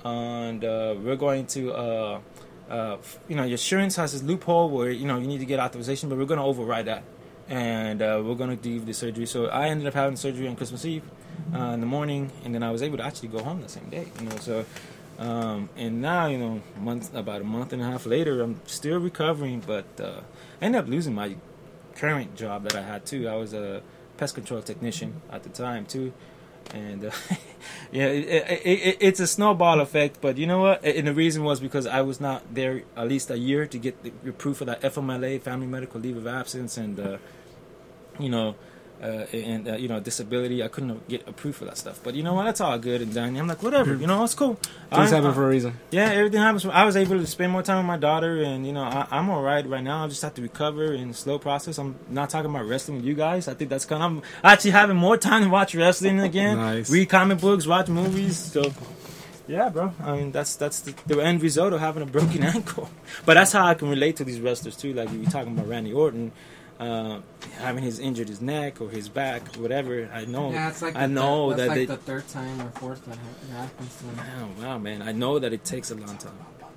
and uh, we're going to. Uh, Uh, you know, your insurance has this loophole where, you know, you need to get authorization, but we're going to override that. And uh, we're going to do the surgery. So I ended up having surgery on Christmas Eve uh, in the morning, and then I was able to actually go home the same day, you know. So, um, and now, you know, month, about a month and a half later, I'm still recovering, but uh, I ended up losing my current job that I had, too. I was a pest control technician at the time, too. And uh, yeah, it, it, it, it's a snowball effect. But you know what? And the reason was because I was not there at least a year to get the, the proof of that F M L A, Family Medical Leave of Absence, and uh, you know, uh, and uh, you know, disability. I couldn't get a proof of that stuff. But you know what? That's all good and done. I'm like, whatever. You know, it's cool. Things I, happen I, for a reason. Yeah, everything happens. I was able to spend more time with my daughter, and you know, I, I'm all right right now. I just have to recover in slow process. I'm not talking about wrestling with you guys. I think that's kind of. I'm actually having more time to watch wrestling again. Nice. Read comic books, watch movies. So, yeah, bro. I mean, that's that's the, the end result of having a broken ankle. But that's how I can relate to these wrestlers too. Like you were talking about Randy Orton. Uh, having his injured his neck or his back, whatever. I know. Yeah, it's like I the know third, that that's like they, the third time or fourth that ha- happens to him. Oh, wow, man. I know that it takes a long time.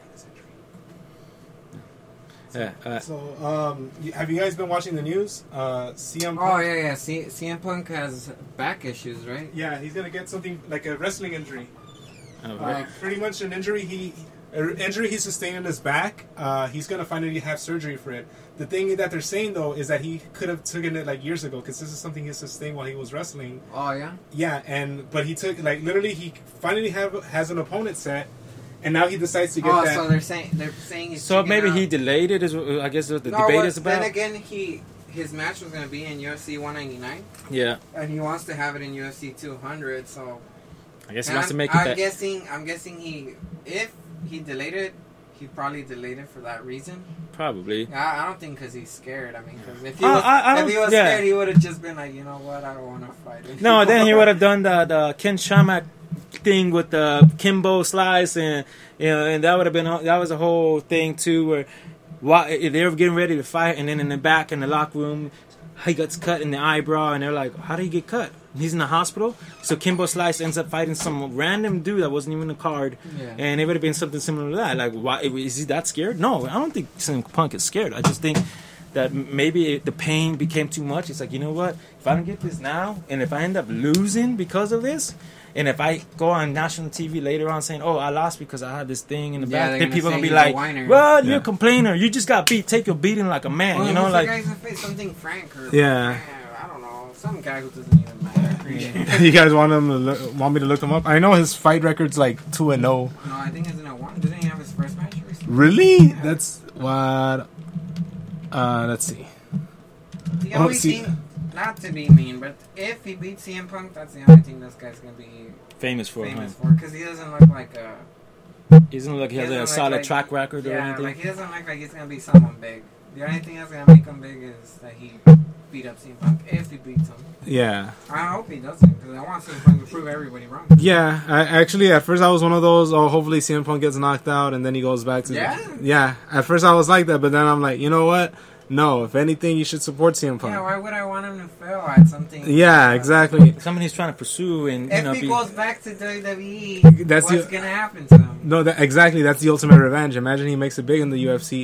Yeah. Uh, So, um, y- have you guys been watching the news? Uh, C M Punk. Oh yeah, yeah. C- CM Punk has back issues, right? Yeah, he's gonna get something like a wrestling injury. oh, Uh, pretty much an injury he, an injury he sustained in his back. Uh, he's gonna finally have surgery for it. The thing that they're saying though is that he could have taken it like years ago because this is something he sustained while he was wrestling. Oh yeah. Yeah, and but he took like literally he finally have has an opponent set, and now he decides to get Oh, that. so they're saying they're saying he's so checking maybe out. he delayed it. Is what- I guess what the No, debate what- is about. Then again, he his match was gonna be in U F C one ninety-nine, Yeah, and he wants to have it in U F C two hundred. So I guess he and wants to I'm, make it I'm that. guessing. I'm guessing he if he delayed it, he probably delayed it for that reason. Probably. I, I don't think because he's scared. I mean, because if he Uh, was, I- I if don't- he was yeah. scared, he would have just been like, you know what, I don't want to fight. No, anymore." then he would have done the the Ken Shamrock thing with the Kimbo Slice, and you know, and that would have been that was a whole thing too, where why they were getting ready to fight, and then in the back in the locker room, he gets cut in the eyebrow, and they're like, "How did he get cut?" He's in the hospital, so Kimbo Slice ends up fighting some random dude that wasn't even a card, Yeah. and it would have been something similar to that. Like, why is he that scared? No, I don't think C M Punk is scared. I just think that maybe the pain became too much. It's like, you know what? If I don't get this now, and if I end up losing because of this, and if I go on national T V later on saying, "Oh, I lost because I had this thing in the Yeah, back," they're then gonna people say gonna be he's a like, whiner. "Well, you're Yeah. a complainer. You just got beat. Take your beating like a man." Well, you know, who's like the guy who's face something Frank or Yeah. I don't know, some guy who doesn't even matter. You guys want him to look, want me to look him up? I know his fight record's like two and zero. No, I think he's in a one. Doesn't he have his first match recently? Really? That's what. Uh, let's see. The Oh, only see- thing, not to be mean, but if he beats C M Punk, that's the only thing this guy's gonna be famous for famous him. for, because he doesn't look like a He doesn't look like he He has a doesn't look solid like- track record or yeah, anything. like he doesn't look like he's gonna be someone big. The only thing that's gonna make him big is that he beat up C M Punk if he beats him. Yeah. I hope he doesn't, because I want C M Punk to prove everybody wrong. Yeah, I, actually, at first I was one of those. Oh, hopefully C M Punk gets knocked out and then he goes back to. Yeah? Yeah. At first I was like that, but then I'm like, you know what? No. If anything, you should support C M Punk. Yeah, why would I want him to fail at something? Yeah, uh, exactly. Something he's trying to pursue, and you If know, he be, goes back to W W E, That's what's the- gonna happen to him? No, that exactly. That's the ultimate revenge. Imagine he makes it big in the U F C,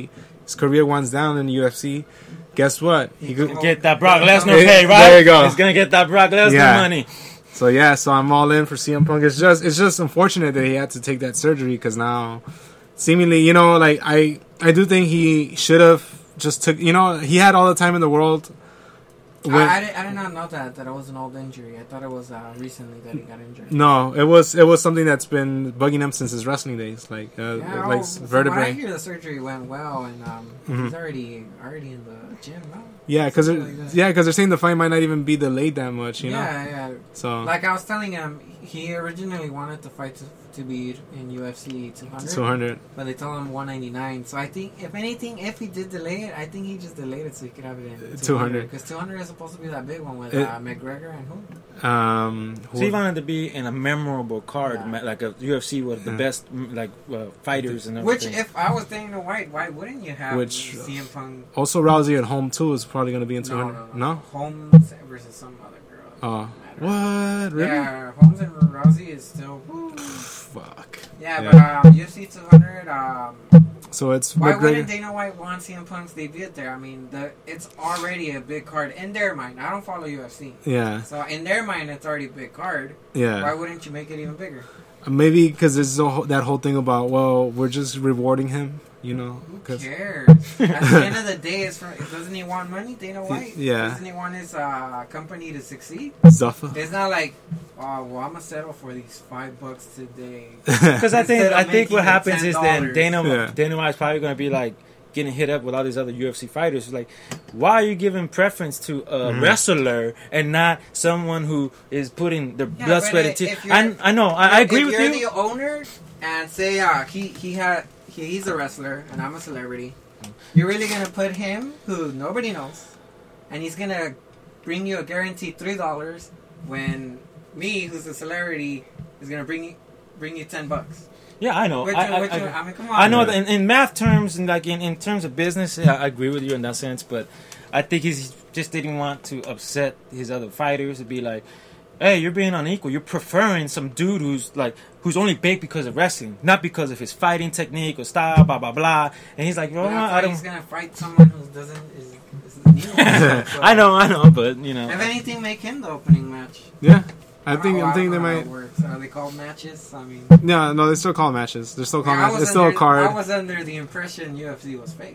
his career winds down in the U F C, guess what? He could Get that Brock Lesnar Hey, pay, right? there you go. He's gonna get that Brock Lesnar Yeah. money. So yeah, so I'm all in for C M Punk. It's just it's just unfortunate that he had to take that surgery because now, seemingly, you know, like I I do think he should have just took. You know, he had all the time in the world. When, I, I, did, I did not know that that it was an old injury. I thought it was uh, recently that he got injured. no, it was it was something that's been bugging him since his wrestling days, like uh, Yeah, like oh, from what I vertebrae. hear, the surgery went well, and um, Mhm. he's already already in the gym now. Yeah, because Something like that. yeah, because they're saying the fight might not even be delayed that much. You know, yeah, yeah. so Like I was telling him, he originally wanted the fight to, to be in U F C two hundred, two hundred. but they told him one ninety-nine. So I think, if anything, if he did delay it, I think he just delayed it so he could have it in two hundred. Because two hundred is supposed to be that big one with It- uh, McGregor and who? Um, who- So he wanted to be in a memorable card, Yeah. ma- like a U F C with the Yeah. best mm, like uh, fighters and Which, everything. if I was Dana White, why wouldn't you have Which- C M Punk? also Rousey at home too is probably going to be in two No, hundred. no, No, no. Holmes versus some other girl. Oh, Matter. what? Really? Yeah, Holmes and Rousey is still. Woo. Fuck. Yeah, Yeah. but um, U F C two hundred. Um, So it's why McGregor. wouldn't Dana White want C M Punk's debut there? I mean, the it's already a big card in their mind. I don't follow U F C, Yeah, so in their mind, it's already a big card. Why yeah. wouldn't you make it even bigger? Maybe because there's a whole- that whole thing about well, we're just rewarding him. You know, Who 'cause- cares? At the end of the day, it's for, doesn't he want money, Dana White? Yeah. Doesn't he want his uh, company to succeed? Zuffa. It's not like, oh, well, I'm gonna settle for these five bucks today. Because I think Instead of I think what making it happens is then ten dollars. Dana Yeah. Dana White's probably going to be like getting hit up with all these other U F C fighters. It's like, why are you giving preference to a Mhm. wrestler and not someone who is putting their Yeah, blood, but sweat, i- and tears? if you're- I I know I, I agree if with you're you. the owner and say uh, he he had he, he's a wrestler and I'm a celebrity, you're really gonna put him who nobody knows, and he's gonna bring you a guaranteed three dollars when me, who's a celebrity, is gonna bring you bring you ten bucks. Yeah, I know. Which, I, I, which, I, I mean, come on. I know Yeah. that in, in math terms and like in, in terms of business, yeah, I agree with you in that sense. But I think he's just didn't want to upset his other fighters to be like, "Hey, you're being unequal. You're preferring some dude who's like who's only big because of wrestling, not because of his fighting technique or style, blah blah blah." And he's like, "Well, But that's I why don't." he's gonna fight someone who doesn't is, is new. So, I know, I know, but you know, If anything, make him the opening match. Yeah, I don't think know I'm how- thinking they I don't know might. how it works. Are they called matches? I mean. No, no, they still call matches. They're still called Yeah, I matches. was It's still a under- I card. was under the impression U F C was fake.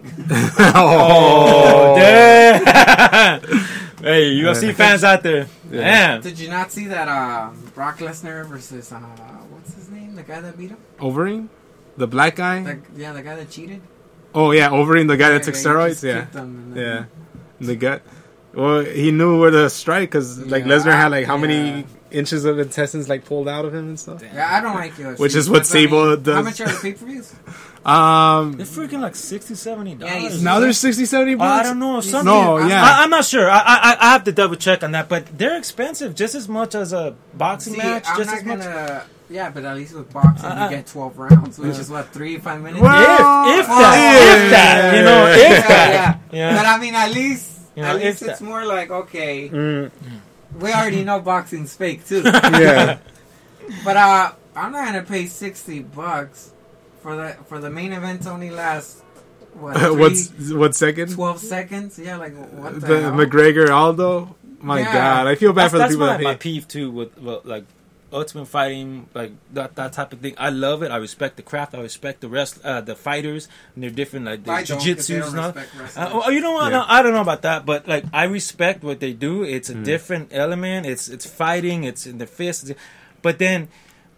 oh, damn! Hey, U F C Yeah. fans out there, Yeah. damn. Did you not see that um, Brock Lesnar versus uh, what's his name? The guy that beat him? Overeem, the black guy. The, yeah, the guy that cheated. Oh yeah, Overeem, the guy that Yeah, took he steroids. just Yeah, kicked him and then- yeah, in the gut. Well, he knew where to strike because like Yeah, Lesnar had like how yeah. many inches of intestines like pulled out of him and stuff. Yeah, I don't like U F C. Which is what but I mean, Sable How does. much are the pay per views? Um, They're freaking like sixty, seventy Yeah, dollars. he's- now there's sixty, seventy I bucks. don't know. You Some, see No, it? I'm yeah. not- I, I'm not sure. I, I I have to double check on that, but they're expensive just as much as a boxing See, match. I'm Just not as much. gonna. Yeah, but at least with boxing, Uh, you get twelve rounds, which yeah. is what three, five minutes. Well, If if Oh, that, yeah. if that, you know, if yeah, that, yeah. yeah. But I mean, at least, You know, at least if it's that. more like okay, Mm, we already know boxing's fake too. yeah. But uh, I'm not gonna pay sixty bucks for the for the main event. Only lasts what three, What's what second? twelve seconds? Yeah, like what the, The hell? McGregor Aldo. My Yeah. God, I feel bad That's, for the that's people my, that my hate. peeve too with, with like ultimate fighting, like that that type of thing. I love it. I respect the craft. I respect the rest, uh, the fighters and their different like I their don't, 'cause they jiu-jitsu and don't stuff. respect Uh, wrestlers. oh, you know what? Yeah. No, I don't know about that, but like I respect what they do. It's a Mm. different element. It's it's fighting. It's in the fists. But then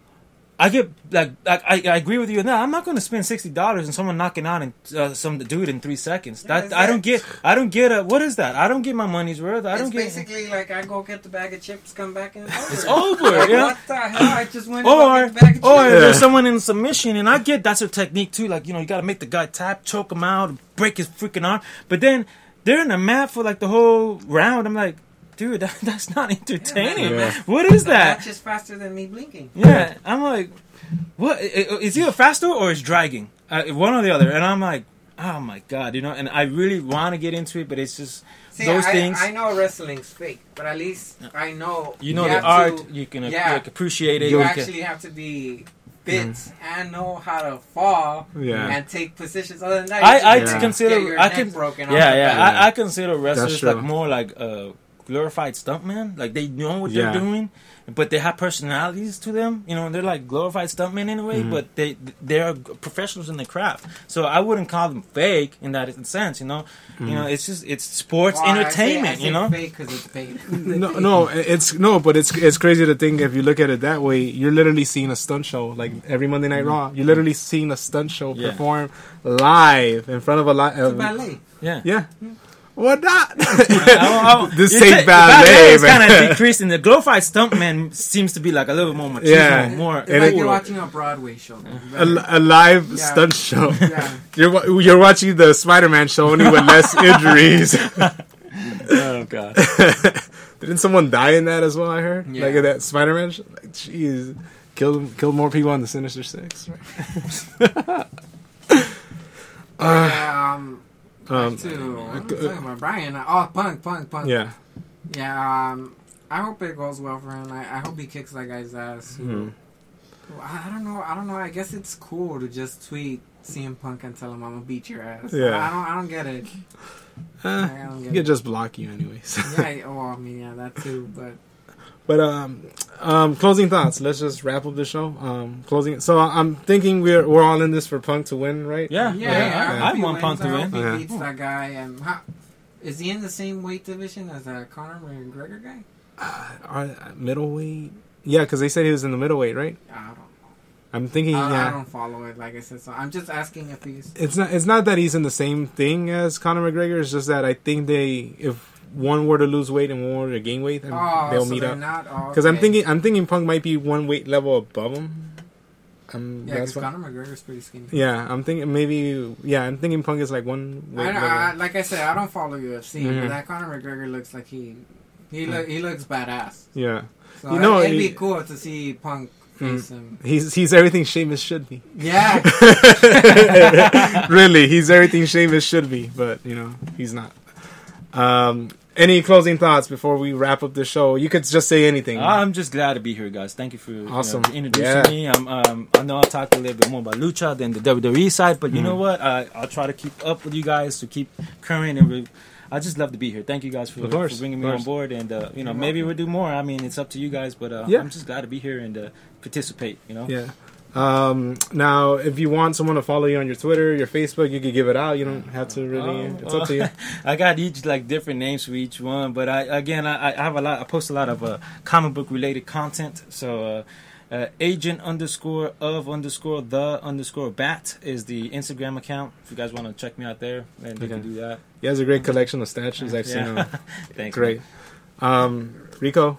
I get like, like I, I agree with you. No, I'm not going to spend sixty dollars on someone knocking out and uh, some dude in three seconds. Yeah, That it's I don't like- get. I don't get a what is that? I don't get my money's worth. I It's don't get. basically like I go get the bag of chips, come back and it's over. It's over, Like, yeah. What the hell? I just went and Or, go get the bag of or chips. Yeah. there's someone in submission, and I get that's a technique too. Like, you know, you got to make the guy tap, choke him out, break his freaking arm. But then they're in the mat for like the whole round. I'm like, dude, that, that's not entertaining. Yeah. What is The that? match is faster than me blinking. Yeah, I'm like, what? I- I- It's either faster or it's dragging, uh, one or the other. And I'm like, oh my god, you know. And I really want to get into it, but it's just See, those I, things. I know wrestling's fake, but at least I know you know you the have art. to- You can uh, yeah. like, appreciate it. You you can- actually have to be bits and know how to fall Yeah. and take positions. Other than that, I, you I just Yeah. consider get your I neck can broken. yeah off the yeah bat. I, I consider wrestlers true. like more like uh, glorified stuntmen. Like they know what Yeah. they're doing, but they have personalities to them. You know, they're like glorified stuntmen in a way, Mhm. but they they are professionals in their craft. So I wouldn't call them fake in that sense. You know, you know, it's just it's sports Well, I say- entertainment. I say you know, fake because it's fake. No, no, it's no, but it's it's crazy to think if you look at it that way, you're literally seeing a stunt show like every Monday Night Raw. You're literally seeing a stunt show Yeah. perform live in front of a lot. It's a ballet. yeah. Yeah, what not? I- I- This you ain't take- ballet, is kind man. of decreasing. The glorified stuntman seems to be like a little more mature, Yeah. more. It's like it- you're watching a Broadway show. a, a live Yeah. stunt show. Yeah. You're wa- you're watching the Spider-Man show only with less injuries. Oh god. Didn't someone die in that as well? I heard Yeah. like in that Spider-Man show. Like, jeez, killed killed more people on the Sinister Six. Right? yeah, um, Um, back to what am I uh, talking about? Brian. Oh, Punk, Punk, Punk. yeah. Yeah, um, I hope it goes well for him. I, I hope he kicks that guy's ass. Mhm. Well, I, I don't know. I don't know. I guess it's cool to just tweet C M Punk and tell him I'm gonna beat your ass. Yeah. I don't. I don't get it. Uh, I don't he get could it. just block you anyways. Yeah. I- Oh, I mean, yeah, that too. But But um, um, closing thoughts. Let's just wrap up the show. Um, closing. So I'm thinking we're we're all in this for Punk to win, right? Yeah, yeah, yeah, yeah, I, I hope he want Punk wins. to I hope win. He Yeah. beats that guy. And how, is he in the same weight division as that Conor McGregor guy? Uh, middleweight. Yeah, because they said he was in the middleweight, right? I don't know. I'm thinking. I, yeah. I don't follow it. Like I said, so I'm just asking if he's. It's not. It's not that he's in the same thing as Conor McGregor. It's just that I think they, if one were to lose weight and one were to gain weight, then Oh, they'll so meet they're up. not. Oh, Because I'm okay. thinking, I'm thinking Punk might be one weight level above him. Um, Yeah, that's because what. Conor McGregor's pretty skinny. Yeah, I'm thinking maybe. Yeah, I'm thinking Punk is like one weight I, level. I, like I said, I don't follow U F C, Mhm. but that Conor McGregor looks like he he look, he looks badass. yeah, So You know, it'd he- be cool to see Punk face him. he's he's everything Sheamus should be. Yeah, Really, he's everything Sheamus should be, but you know he's not. Um, any closing thoughts before we wrap up the show? You could just say anything. I'm just glad to be here, guys. Thank you for you know, Awesome. for introducing Yeah. me. Um, um, I know I'll talk a little bit more about Lucha than the W W E side, but you know Mm. what? I, I'll try to keep up with you guys to keep current. And re- I just love to be here. Thank you guys for, Of course, for bringing of me on course. board. And uh, you know, You're maybe welcome. we'll do more. I mean, it's up to you guys, but uh, Yeah. I'm just glad to be here and uh, participate. You know. Yeah. Um, now, if you want someone to follow you on your Twitter, your Facebook, you could give it out. You don't have to really. Oh, it's up to you. I got each like different names for each one, but I again I, I have a lot. I post a lot of uh, comic book related content. So uh, uh, agent underscore of underscore the underscore bat is the Instagram account. If you guys want to check me out there, then you Okay. can do that. He has a great collection of statues. I've seen Yeah. them. Thanks. Great. Um, Rico.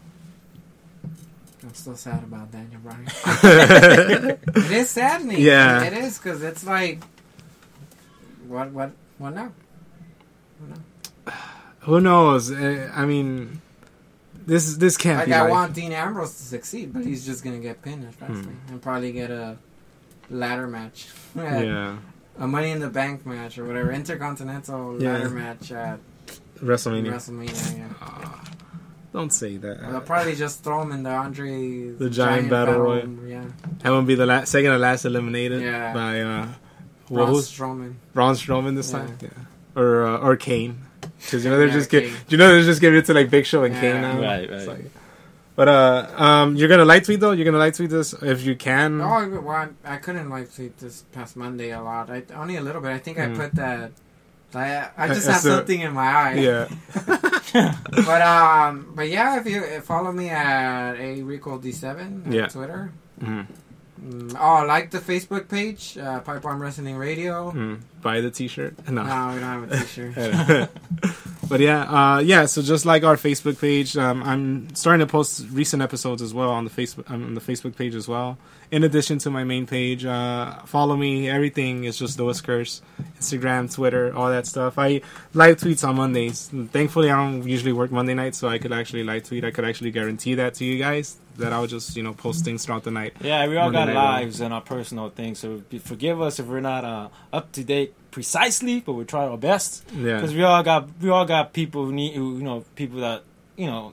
I'm still sad about Daniel Bryan. It is saddening. Yeah. it is because it's like, what, what, what now? What now? Who knows? Uh, I mean, this this can't Like be. I life. want Dean Ambrose to succeed, but he's just gonna get pinned especially Hmm. and probably get a ladder match. Yeah. A Money in the Bank match or whatever, Intercontinental Yeah. ladder match at WrestleMania. WrestleMania. Yeah. Ah, don't say that. They'll probably just throw him in the Andre The Giant Battle Royal. Yeah, That would be the last, second to last eliminated Yeah. by uh, Braun well, who's Strowman. Braun Strowman this Yeah. time, yeah, or uh, or Kane, because you know they're Yeah, just give, Kane. you know they're just giving it to like Big Show and Yeah. Kane now, Right, It's right. like- but uh, um, you're gonna light tweet though. You're gonna light tweet this if you can. Oh, well, I, I couldn't like tweet this past Monday a lot. I only a little bit. I think I Mm. put that. I, I just Uh, have so- something in my eye. Yeah, But um, but yeah, if you uh, follow me at a Rico D seven on Yeah. Twitter. Mhm. Mm, oh, like the Facebook page, uh, Pipe Bomb Wrestling Radio. Mm. Buy the T-shirt. No. No, we don't have a T-shirt. But yeah, uh, yeah. So just like our Facebook page, um, I'm starting to post recent episodes as well on the Facebook um, on the Facebook page as well. In addition to my main page, uh, follow me. Everything is just Louis Curse, Instagram, Twitter, all that stuff. I live tweets on Mondays. Thankfully, I don't usually work Monday nights, so I could actually live tweet. I could actually guarantee that to you guys that I'll just you know post things throughout the night. Yeah, we all Monday got Night Raw. lives and our personal things, so be- forgive us if we're not uh, up to date precisely, but we try our best. Yeah, Because we all got we all got people who need who, you know people that you know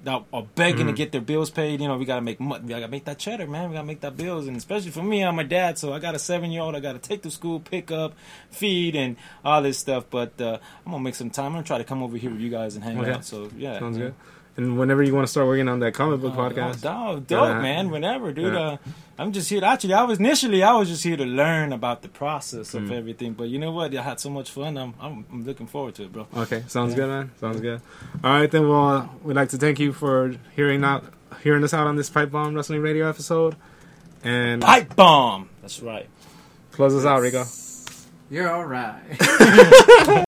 that are begging Mm-hmm. to get their bills paid. You know, we gotta make mo- we gotta make that cheddar, man. We gotta make that bills, and especially for me, I'm a dad, so I got a seven year old. I gotta take to school, pick up, feed, and all this stuff. But uh, I'm gonna make some time. I'm gonna try to come over here with you guys and hang Okay. out. So yeah, Sounds yeah. good. And whenever you want to start working on that comic book Oh, podcast, oh, dope, dope Yeah. man. Whenever, dude. Yeah. Uh, I'm just here. To, actually, I was initially I was just here to learn about the process of Mm. everything. But you know what? I had so much fun. I'm I'm, I'm looking forward to it, bro. okay, sounds Yeah. good, man. Sounds good. All right, then. Well, uh, we'd like to thank you for hearing out, hearing us out on this Pipe Bomb Wrestling Radio episode, and Pipe bomb. That's right. close us out, Rico. You're all right.